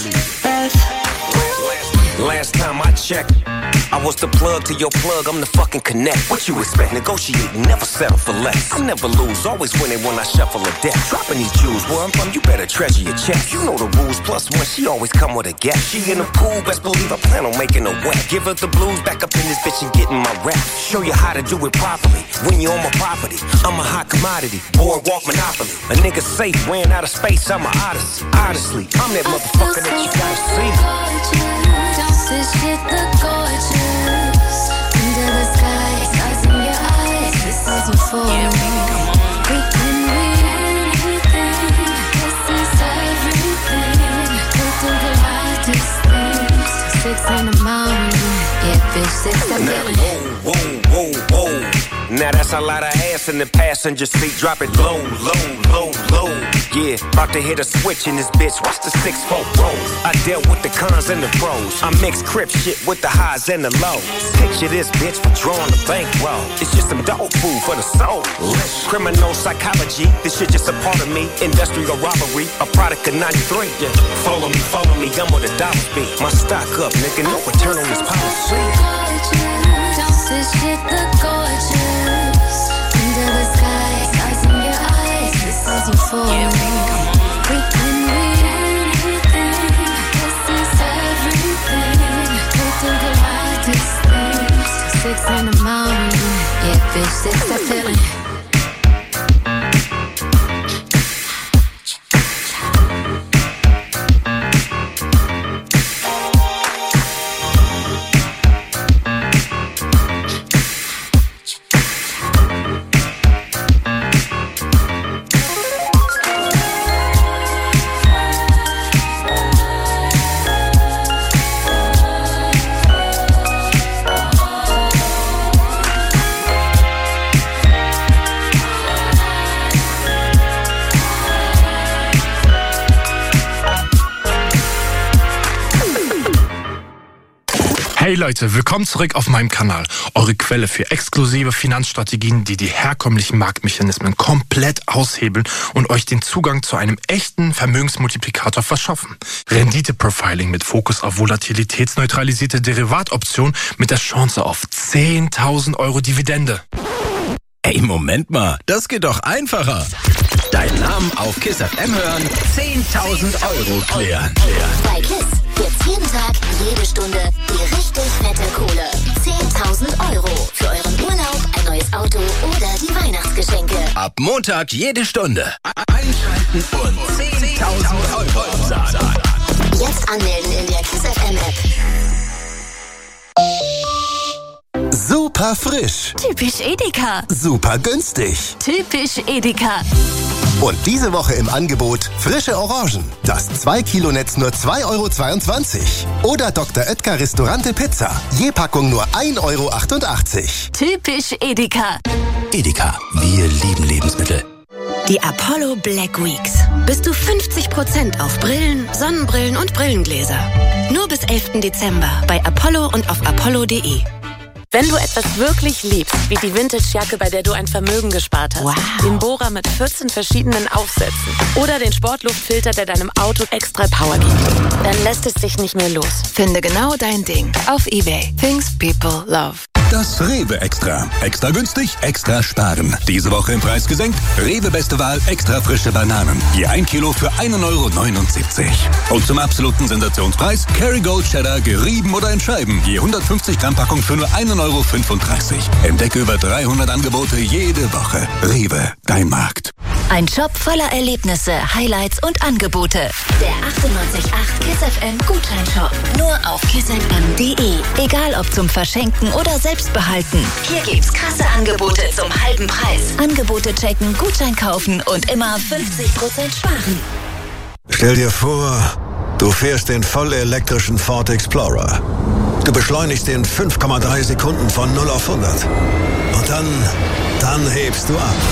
Speaker 15: Last time I checked, I was the plug to your plug, I'm the fucking connect. What you expect? Negotiate, never settle for less. I never lose, always winning when I shuffle a deck. Dropping these jewels, where I'm from, you better treasure your check. You know the rules, plus one, she always come with a guest. She in the pool, best believe I plan on making her wet. Give her the blues, back up in this bitch and getting my rap. Show you how to do it properly, when you're on my property. I'm a hot commodity, boardwalk monopoly. A nigga safe, ran out of space, I'm an odyssey. Honestly, I'm that motherfucker that you gotta see.
Speaker 22: This shit look gorgeous. Under the sky, stars in your eyes. This is euphoria. We can win anything. This is everything. We think the hardest things. 6 in the morning. Yeah, bitch, 6 I'm feeling.
Speaker 15: Whoa. Now that's a lot of ass in the passenger seat. Drop it low. Yeah, about to hit a switch in this bitch. Watch the 6-4 roll. I dealt with the cons and the pros. I mix crip shit with the highs and the lows. Picture this bitch for drawing the bankroll. It's just some dog food for the soul. Criminal psychology, this shit just a part of me. Industrial robbery, a product of 93. Yeah. Follow me, I'm where the dollars be. My stock up, nigga, no return on this policy.
Speaker 22: This shit look gorgeous. Under the sky, stars in your eyes. This is euphoria. We can win anything. This is everything. We think the hardest things. 6 in the morning. Yeah, bitch, 6 I'm feeling.
Speaker 17: Hey Leute, willkommen zurück auf meinem Kanal. Eure Quelle für exklusive Finanzstrategien, die die herkömmlichen Marktmechanismen komplett aushebeln und euch den Zugang zu einem echten Vermögensmultiplikator verschaffen. Rendite-Profiling mit Fokus auf volatilitätsneutralisierte Derivatoptionen mit der Chance auf 10.000 Euro Dividende.
Speaker 12: Ey, Moment mal, das geht doch einfacher. Deinen Namen auf KISS FM hören, 10.000 Euro klären.
Speaker 22: Bei KISS gibt's jeden Tag, jede Stunde die richtig fette Kohle. 10.000 Euro für euren Urlaub, ein neues Auto oder die Weihnachtsgeschenke.
Speaker 12: Ab Montag jede Stunde. Einschalten und 10.000 Euro absagen.
Speaker 22: Jetzt anmelden in der KISS FM App.
Speaker 25: Super frisch.
Speaker 22: Typisch Edeka.
Speaker 25: Super günstig.
Speaker 22: Typisch Edeka.
Speaker 16: Und diese Woche im Angebot frische Orangen. Das 2-Kilo-Netz nur 2,22 €. Oder Dr. Oetker Restaurante Pizza. Je Packung nur 1,88 €.
Speaker 22: Typisch Edeka.
Speaker 18: Edeka, wir lieben Lebensmittel.
Speaker 19: Die Apollo Black Weeks. Bis zu 50% auf Brillen, Sonnenbrillen und Brillengläser. Nur bis 11. Dezember bei Apollo und auf apollo.de.
Speaker 20: Wenn du etwas wirklich liebst, wie die Vintage-Jacke, bei der du ein Vermögen gespart hast, den Bohrer mit 14 verschiedenen Aufsätzen oder den Sportluftfilter, der deinem Auto extra Power gibt, dann lässt es sich nicht mehr los.
Speaker 19: Finde genau dein Ding auf eBay. Things people love.
Speaker 23: Das Rewe Extra. Extra günstig, extra sparen. Diese Woche im Preis gesenkt. Rewe Beste Wahl, extra frische Bananen. Je 1 Kilo für 1,79 €. Und zum absoluten Sensationspreis Kerrygold Cheddar, gerieben oder in Scheiben. Je 150 Gramm Packung für nur 1,35 €. Entdecke über 300 Angebote jede Woche. Rewe, dein Markt.
Speaker 22: Ein Shop voller Erlebnisse, Highlights und Angebote. Der 98.8 KISS FM Gutscheinshop. Nur auf kissfm.de. Egal ob zum Verschenken oder selbst behalten. Hier gibt's krasse Angebote zum halben Preis. Angebote checken, Gutschein kaufen und immer 50% sparen.
Speaker 25: Stell dir vor, du fährst den vollelektrischen Ford Explorer. Du beschleunigst in 5,3 Sekunden von 0 auf 100. Und dann hebst du ab.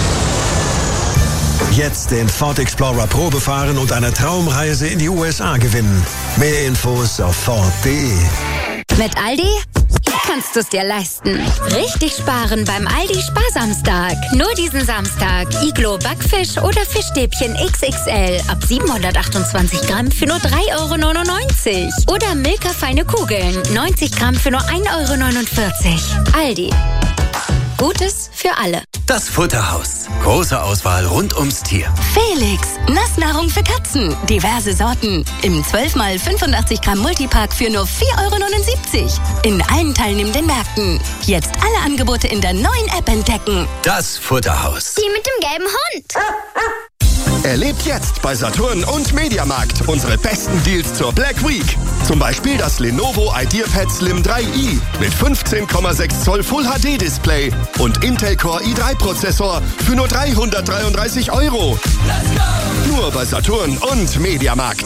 Speaker 25: Jetzt den Ford Explorer Probe fahren und eine Traumreise in die USA gewinnen. Mehr Infos auf Ford.de.
Speaker 22: Mit Aldi kannst du es dir leisten. Richtig sparen beim Aldi Sparsamstag. Nur diesen Samstag. Iglo Backfisch oder Fischstäbchen XXL ab 728 Gramm für nur 3,99 €. Oder Milka feine Kugeln 90 Gramm für nur 1,49 €. Aldi. Gutes für alle.
Speaker 18: Das Futterhaus. Große Auswahl rund ums Tier.
Speaker 19: Felix, Nassnahrung für Katzen. Diverse Sorten. Im 12x85 Gramm Multipack für nur 4,79 €. In allen teilnehmenden Märkten. Jetzt alle Angebote in der neuen App entdecken.
Speaker 18: Das Futterhaus.
Speaker 22: Die mit dem gelben Hund.
Speaker 16: Erlebt jetzt bei Saturn und Mediamarkt unsere besten Deals zur Black Week. Zum Beispiel das Lenovo IdeaPad Slim 3i mit 15,6 Zoll Full HD Display und Intel Core i3 Prozessor für nur 333 €. Nur bei Saturn und Mediamarkt.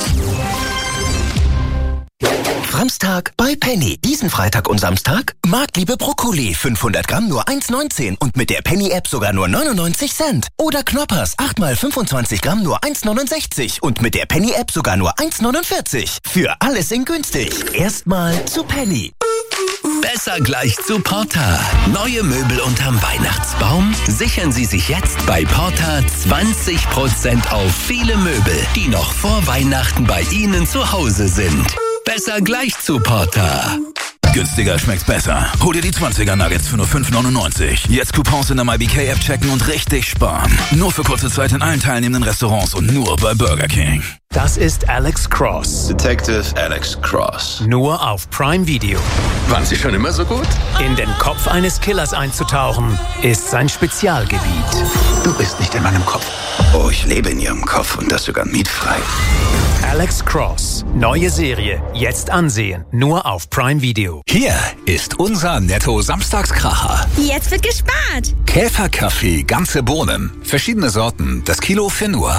Speaker 18: Framstag bei Penny. Diesen Freitag und Samstag Marktliebe Brokkoli 500 Gramm nur 1,19 und mit der Penny-App sogar nur 99 Cent. Oder Knoppers 8x25 Gramm nur 1,69 und mit der Penny-App sogar nur 1,49. Für alles in günstig. Erstmal zu Penny. Besser gleich zu Porta. Neue Möbel unterm Weihnachtsbaum? Sichern Sie sich jetzt bei Porta 20% auf viele Möbel, die noch vor Weihnachten bei Ihnen zu Hause sind. Besser gleich zu Porta.
Speaker 24: Günstiger schmeckt's besser. Hol dir die 20er Nuggets für nur 5,99. Jetzt Coupons in der MyBK-App checken und richtig sparen. Nur für kurze Zeit in allen teilnehmenden Restaurants und nur bei Burger King.
Speaker 26: Das ist Alex Cross.
Speaker 28: Detective Alex Cross.
Speaker 26: Nur auf Prime Video.
Speaker 28: Waren Sie schon immer so gut?
Speaker 26: In den Kopf eines Killers einzutauchen, ist sein Spezialgebiet.
Speaker 24: Du bist nicht in meinem Kopf.
Speaker 28: Oh, ich lebe in Ihrem Kopf und das sogar mietfrei.
Speaker 26: Alex Cross. Neue Serie. Jetzt ansehen. Nur auf Prime Video.
Speaker 24: Hier ist unser Netto-Samstagskracher.
Speaker 19: Jetzt wird gespart.
Speaker 24: Käferkaffee, ganze Bohnen. Verschiedene Sorten. Das Kilo für nur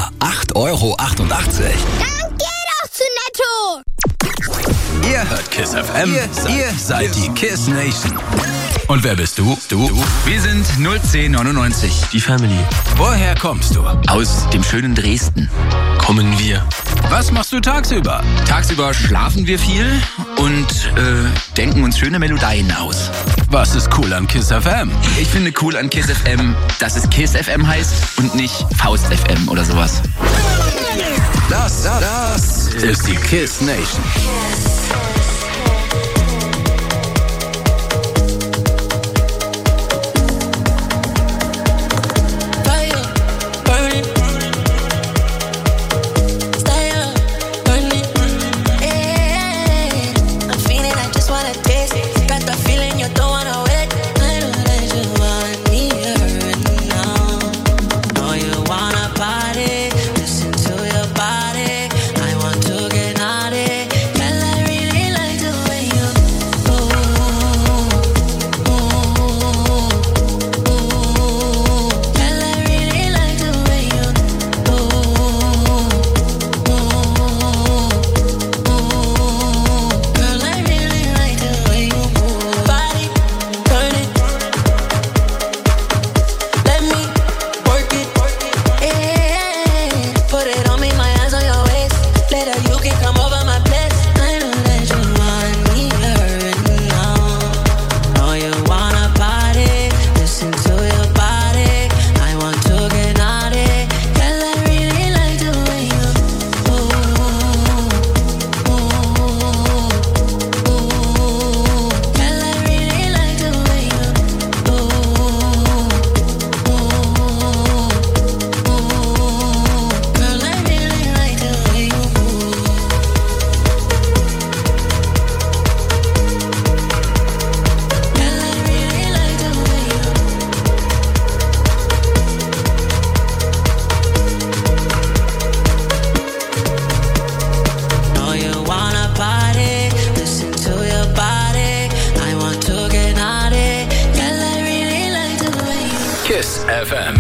Speaker 24: 8,88 €.
Speaker 19: Dann geh doch zu Netto.
Speaker 24: Ihr hört KISS FM. Ihr seid die KISS Nation. Und wer bist du? Du? Wir sind 01099.
Speaker 29: Die Family.
Speaker 24: Woher kommst du?
Speaker 29: Aus dem schönen Dresden kommen wir.
Speaker 24: Was machst du tagsüber?
Speaker 29: Tagsüber schlafen wir viel und denken uns schöne Melodien aus.
Speaker 24: Was ist cool an KISS FM?
Speaker 29: Ich finde cool an KISS FM, dass es KISS FM heißt und nicht Faust FM oder sowas.
Speaker 24: Das ist die KISS Nation.
Speaker 27: Listen to your body. I want to get naughty. Girl, I really
Speaker 12: FM.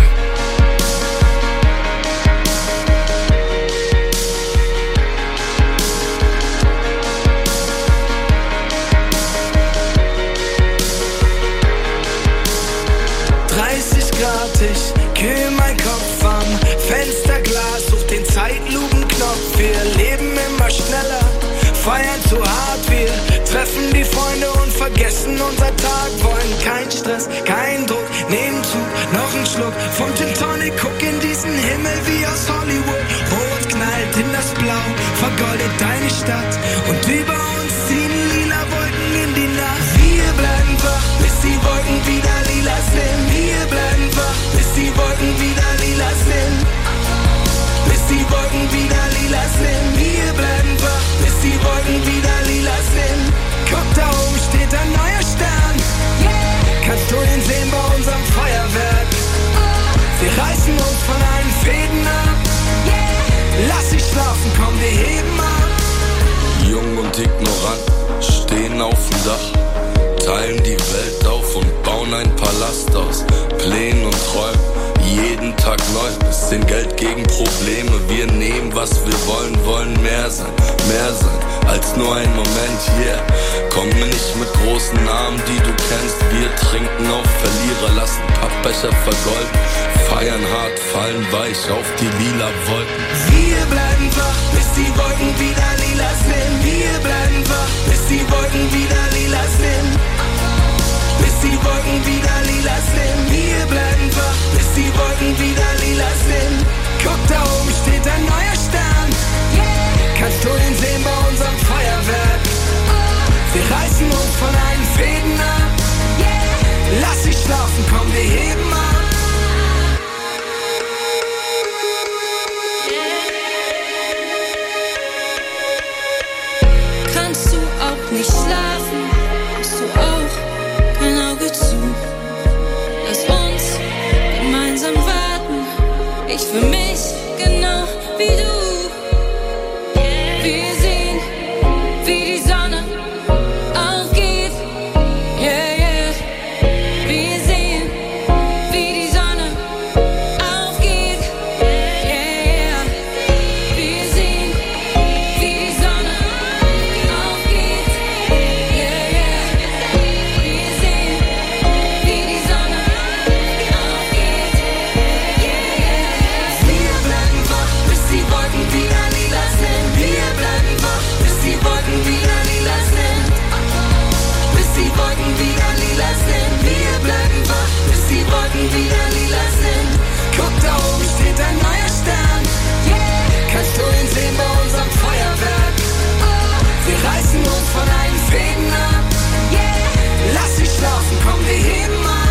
Speaker 1: Ich kühl mein Kopf am Fensterglas, such den Zeitlupenknopf. Wir leben immer schneller, feiern zu hart. Wir treffen die Freunde und vergessen unser Tag. Wollen kein Stress, kein Druck, nehmen Zug, noch ein Schluck vom Gin Tonic. Guck in diesen Himmel wie aus Hollywood. Rot knallt in das Blau, vergoldet deine Stadt. Und über uns ziehen lila Wolken in die Nacht. Wir bleiben wach, bis die Wolken wieder lila sind. Wir bleiben wach, bis die Wolken wieder lila sind. Bis die Wolken wieder lila sind. Wir bleiben wach, bis die Wolken wieder lila sind. Guck, da oben steht ein neuer Stern. Kannst du ihn sehen bei unserem Feuerwerk? Wir reißen uns von allen Fäden ab. Lass dich schlafen, komm, wir heben ab.
Speaker 2: Jung und ignorant, stehen auf dem Dach, teilen die Welt auf und bauen ein Palast aus Plänen und Träumen. Jeden Tag neu, bisschen Geld gegen Probleme. Wir nehmen, was wir wollen, wollen mehr sein als nur ein Moment, yeah. Komme nicht mit großen Namen, die du kennst. Wir trinken auf Verlierer, lassen Pappbecher vergolden. Feiern hart, fallen weich auf die lila Wolken.
Speaker 1: Wir bleiben wach, bis die Wolken wieder lila sind. Wir bleiben wach, bis die Wolken wieder lila sind. Bis die Wolken wieder lila sind. Wir bleiben wach, bis die Wolken wieder lila sind. Guck, da oben steht ein neuer Stern. Kannst du ihn sehen bei unserem Feuerwerk? Wir reißen uns von allen Fäden ab. Lass dich schlafen, komm, wir heben ab.
Speaker 3: Kannst du auch nicht schlafen? Hast du auch kein Auge zu? Lass uns gemeinsam warten. Ich für mich genau wie du. Wir sehen, wie die Sonne aufgeht. Yeah, yeah. Wir sehen, wie die Sonne aufgeht. Yeah, yeah. Wir sehen, wie die Sonne aufgeht. Yeah, yeah. Wir sehen, wie die Sonne aufgeht. Yeah, yeah. Wir bleiben wach, bis die Wolken wieder lila sind. Wir bleiben wach, bis die Wolken wieder lila sind. Bis die Wolken wieder lila sind. Wir bleiben wach, bis die Wolken wieder lila sind. Guck, da oben steht ein neuer Stern. Kannst du ihn sehen bei unserem Feuerwerk? Wir reißen uns von allen Fäden ab. Lass dich schlafen, komm, wir heben ab.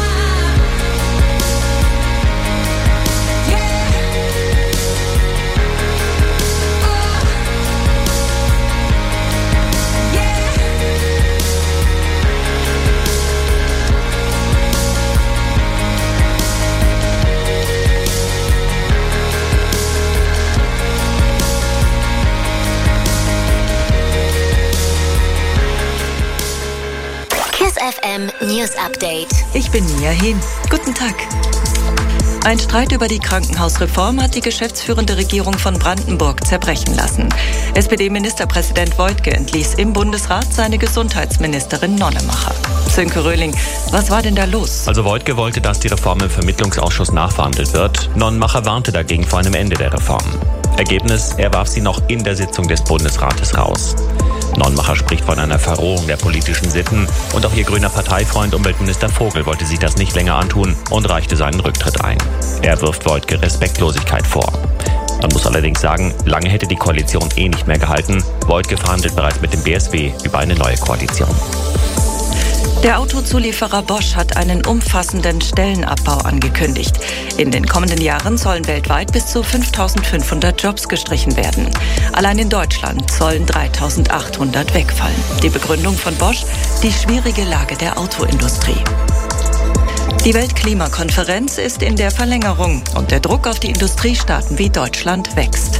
Speaker 22: KISS FM News Update.
Speaker 5: Ich bin Mia Hehn. Guten Tag. Ein Streit über die Krankenhausreform hat die geschäftsführende Regierung von Brandenburg zerbrechen lassen. SPD-Ministerpräsident Woidke entließ im Bundesrat seine Gesundheitsministerin Nonnemacher. Sönke Röhling, was war denn da los?
Speaker 6: Also Woidke wollte, dass die Reform im Vermittlungsausschuss nachverhandelt wird. Nonnemacher warnte dagegen vor einem Ende der Reform. Ergebnis, er warf sie noch in der Sitzung des Bundesrates raus. Nonnemacher spricht von einer Verrohung der politischen Sitten und auch ihr grüner Parteifreund Umweltminister Vogel wollte sich das nicht länger antun und reichte seinen Rücktritt ein. Er wirft Woidke Respektlosigkeit vor. Man muss allerdings sagen, lange hätte die Koalition nicht mehr gehalten. Woidke verhandelt bereits mit dem BSW über eine neue Koalition.
Speaker 5: Der Autozulieferer Bosch hat einen umfassenden Stellenabbau angekündigt. In den kommenden Jahren sollen weltweit bis zu 5.500 Jobs gestrichen werden. Allein in Deutschland sollen 3.800 wegfallen. Die Begründung von Bosch: die schwierige Lage der Autoindustrie. Die Weltklimakonferenz ist in der Verlängerung und der Druck auf die Industriestaaten wie Deutschland wächst.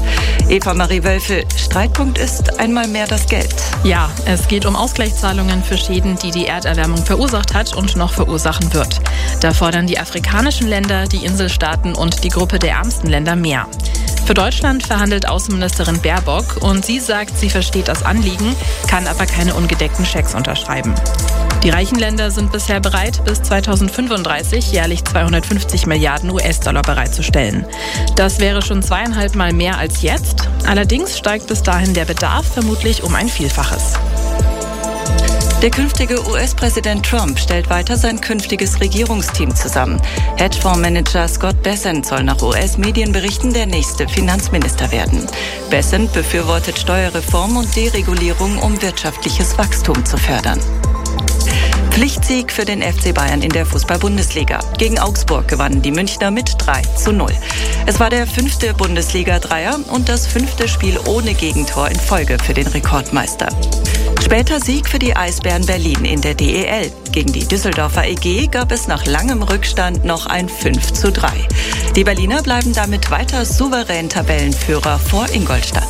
Speaker 5: Eva-Marie Wölfel, Streitpunkt ist einmal mehr das Geld.
Speaker 4: Ja, es geht um Ausgleichszahlungen für Schäden, die die Erderwärmung verursacht hat und noch verursachen wird. Da fordern die afrikanischen Länder, die Inselstaaten und die Gruppe der ärmsten Länder mehr. Für Deutschland verhandelt Außenministerin Baerbock und sie sagt, sie versteht das Anliegen, kann aber keine ungedeckten Schecks unterschreiben. Die reichen Länder sind bisher bereit, bis 2035 jährlich 250 Milliarden US-Dollar bereitzustellen. Das wäre schon 2,5 Mal mehr als jetzt. Allerdings steigt bis dahin der Bedarf vermutlich um ein Vielfaches.
Speaker 5: Der künftige US-Präsident Trump stellt weiter sein künftiges Regierungsteam zusammen. Hedgefondsmanager Scott Bessent soll nach US-Medienberichten der nächste Finanzminister werden. Bessent befürwortet Steuerreform und Deregulierung, um wirtschaftliches Wachstum zu fördern. Pflichtsieg für den FC Bayern in der Fußball-Bundesliga. Gegen Augsburg gewannen die Münchner mit 3:0. Es war der 5. Bundesliga-Dreier und das 5. Spiel ohne Gegentor in Folge für den Rekordmeister. Später Sieg für die Eisbären Berlin in der DEL. Gegen die Düsseldorfer EG gab es nach langem Rückstand noch ein 5:3. Die Berliner bleiben damit weiter souverän Tabellenführer vor Ingolstadt.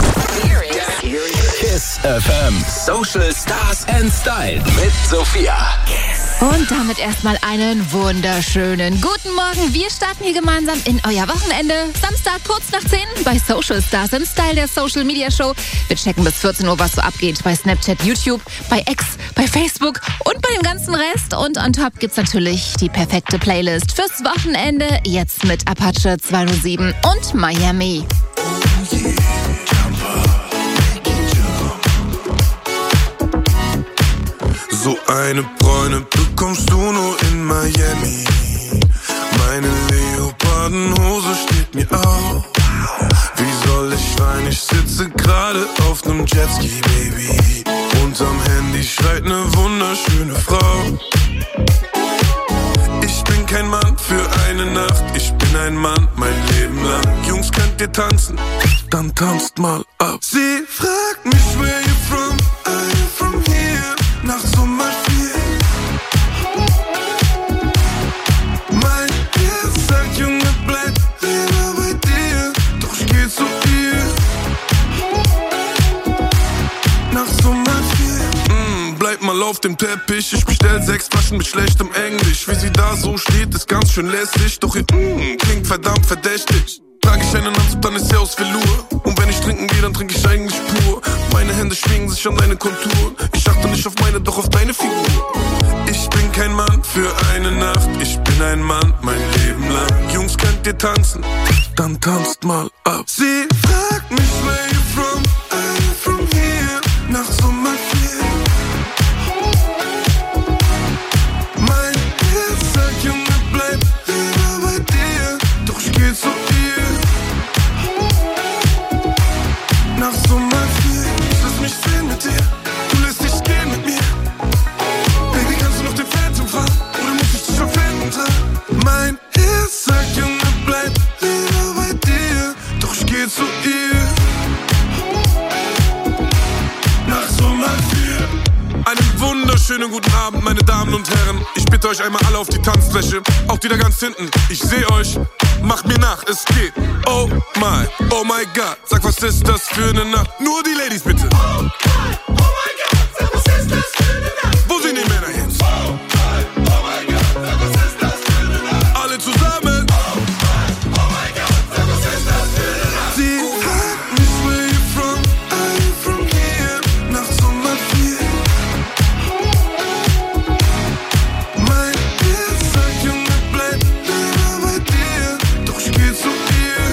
Speaker 12: Kiss FM Social Stars and Style mit Sophia.
Speaker 7: Und damit erstmal einen wunderschönen guten Morgen. Wir starten hier gemeinsam in euer Wochenende. Samstag kurz nach 10 bei Social Stars and Style, der Social Media Show. Wir checken bis 14 Uhr, was so abgeht bei Snapchat, YouTube, bei X, bei Facebook und bei dem ganzen Rest. Und on top gibt's natürlich die perfekte Playlist fürs Wochenende. Jetzt mit Apache 207 und Miami.
Speaker 8: So eine Bräune bekommst du nur in Miami. Meine Leopardenhose steht mir auf. Wie soll ich weinen? Ich sitze gerade auf nem Jetski, Baby. Unterm Handy schreit ne wunderschöne Frau. Ich bin kein Mann für eine Nacht. Ich bin ein Mann mein Leben lang. Jungs, könnt ihr tanzen? Dann tanzt mal ab. Sie fragt mich, where you from? I'm from here. Nachts um 4. Mein Herz sagt, Junge, bleib lieber bei dir. Doch ich geh zu ihr. Nachts um 4. Bleib mal auf dem Teppich. Ich bestell 6 Flaschen mit schlechtem Englisch. Wie sie da so steht, ist ganz schön lässig. Doch ihr klingt verdammt verdächtig. Trage ich einen Anzug, dann ist sie aus Velour. Und wenn ich trinken gehe, dann trinke ich eigentlich pur. Meine Hände schwingen sich an deine Konturen. Ich achte nicht auf meine, doch auf deine Figur. Ich bin kein Mann für eine Nacht. Ich bin ein Mann mein Leben lang. Jungs, könnt ihr tanzen? Dann tanzt mal ab. Sie fragt mich, where you from? I'm from here. Nachts um 4. Mein Herz sagt, Junge, bleib lieber bei dir. Doch ich geh zu ihr. Nachts um 4. Ich lass mich sehen mit dir. Du lässt dich gehen mit mir. Baby, kannst du noch den Phantom fahren? Oder muss ich dich auf Händen tragen? Mein Herz sagt, Junge, bleib lieber bei dir. Doch ich geh zu ihr. Nachts um 4. Einen wunderschönen guten Abend, meine Damen und Herren. Ich bitte euch einmal alle auf die Tanzfläche. Auch die da ganz hinten. Ich seh euch. Macht mir nach, es geht. Oh my God. Sag, was ist das für eine Nacht? Nur die Ladies bitte. Oh my God. Sag, was ist das für eine Nacht? Wo sind die Männer jetzt? Oh my God. Sag, was ist das für eine Nacht? Alle zusammen. Oh my God. Sag, was ist das für eine Nacht? Sie fragt mich, where you from? I'm from here. Nachts um 4. Mein Herz sagt, Junge, bleib lieber bei dir. Doch ich geh zu ihr.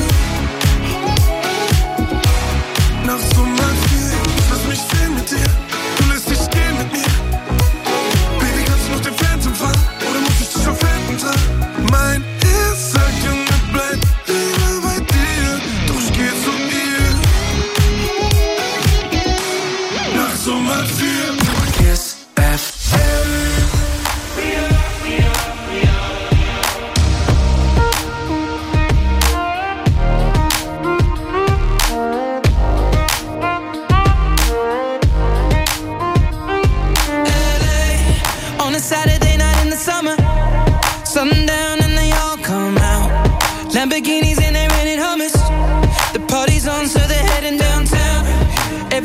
Speaker 8: Nachts um 4. Ich lass mich sehen mit dir. Du lässt dich gehen mit mir. Baby, kannst du noch den Phantom fahren? Oder muss ich dich auf Händen tragen? Mein Herz sagt, Junge, bleib lieber bei dir. Doch ich geh zu ihr. Nachts um 4. Kiss FM.
Speaker 1: On a Saturday night in the summer, sundown and they all come out. Lamborghinis and they rented Hummers. The party's on, so they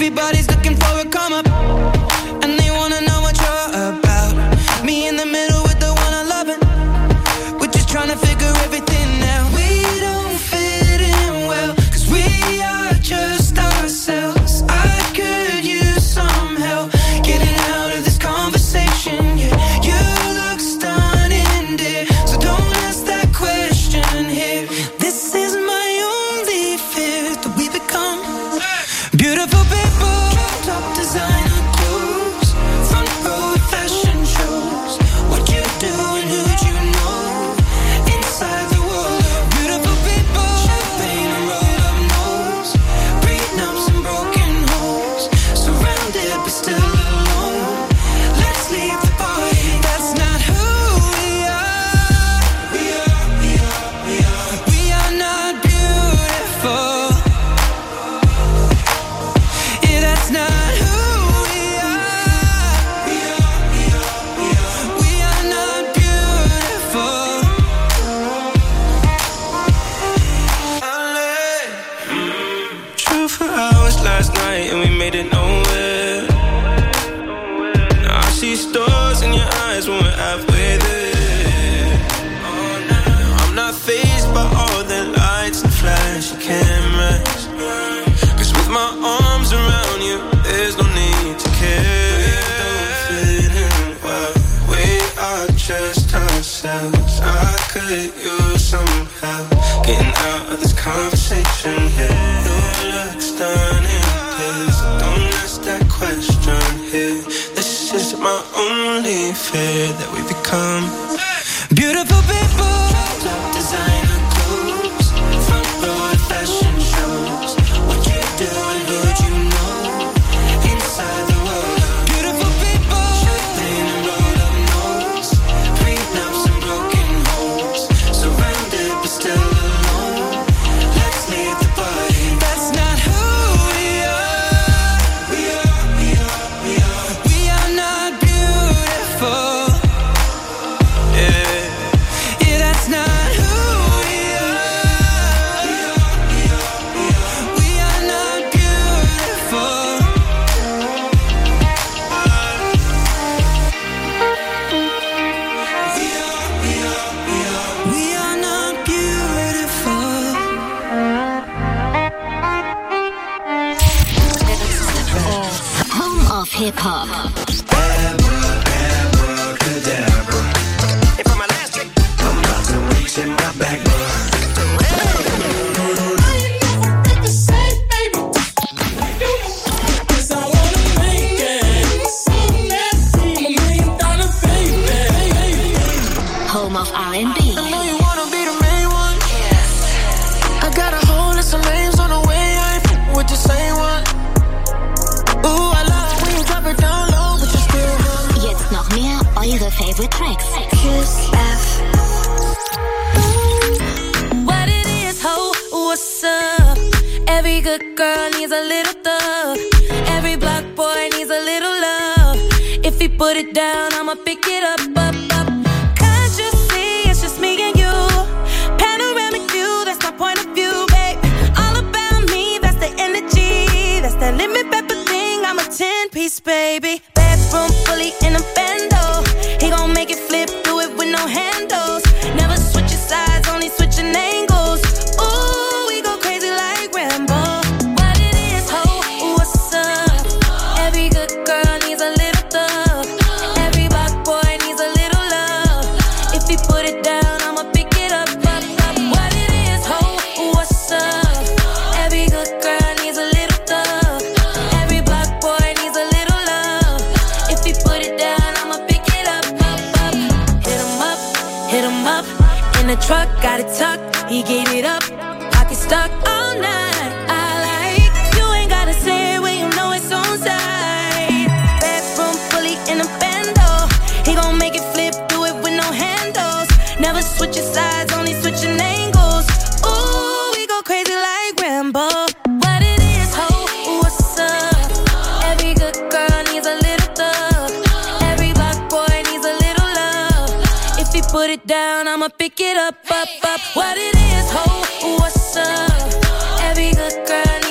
Speaker 1: Everybody's looking for a come up, and they wanna know what you're about. Me in the middle with the one I'm loving. We're just trying to figure everything out. We don't fit in well, 'cause we are just ourselves. I could use some help getting out of this conversation. Yeah, you look stunning, dear, so don't ask that question here. This is my only fear, that we become beautiful people, top designer clothes, front row fashion shows. What you do and who'd you know inside the world of beautiful people. Champagne and roll up nose, prenups and broken homes. Surrounded but still alone. Let's leave the party. That's not who we are. We are not beautiful. Yeah, that's not who we are. We are not beautiful. Drove for hours last night and we made it nowhere. Now I see stars in your eyes when we're halfway there. Oh, now I'm not fazed by all the lights and flashy cameras. 'Cause with my arms around you, there's no need to care. We don't fit in well, we are just ourselves. I could use some help getting out of this conversation. Yeah, you look stunning, please don't ask that question here. This is my only fear, that we become beautiful people, top designer clothes, front row fashion shows. What you do and who'd you know inside the world of beautiful people. Champagne and roll up nose, prenups and broken homes. Surrounded but still alone. Let's leave the party. That's not who we are. We are not beautiful. Yeah, that's not who we are. We are not beautiful. We are not beautiful.
Speaker 19: Home of Hip Hop. Home of R&B.
Speaker 1: I know you wanna be the main one. I got a whole list of names on the way. I ain't with the same one. Ooh, I love when you drop it down low, but you still hum.
Speaker 19: Jetzt noch mehr eure Favorite Tracks.
Speaker 22: Kiss F.
Speaker 3: What it is, ho, what's up? Every good girl needs a little thug. Every black boy needs a little love. If he put it down, I'ma pick it up, up, up. Can't you see it's just me and you? Panoramic view, that's my point of view, babe. All about me, that's the energy. That's that lemon pepper thing, I'm a 10-piece, baby. Bedroom fully in a bando. He gon' make it flip, do it with no handles. Never switching sides, only switching angles. Ooh, we go crazy like Rambo. What it is, ho, what's up? Every good girl needs a little thug. Every black boy needs a little love. If he put it down, I'ma pick it up, up, up. What it is, ho, what's up? Every good girl needs a little thug. Every black boy needs a little love. If he put it down, I'ma pick it up, up, up. Hit him up, in the truck, got it tucked. He gave it up, pocket stuck all night. I like, you ain't gotta say it when you know it's on side. Bedroom fully in a bando. He gon' make it flip, do it with no handles. Never switching sides, only switching angles. Ooh, we go crazy like Rambo. What it is, ho, what's up? Every good girl needs a little thug. Every black boy needs a little love. If he put it down, I'ma pick it up, up, up. What it is, ho, what's up? Every good girl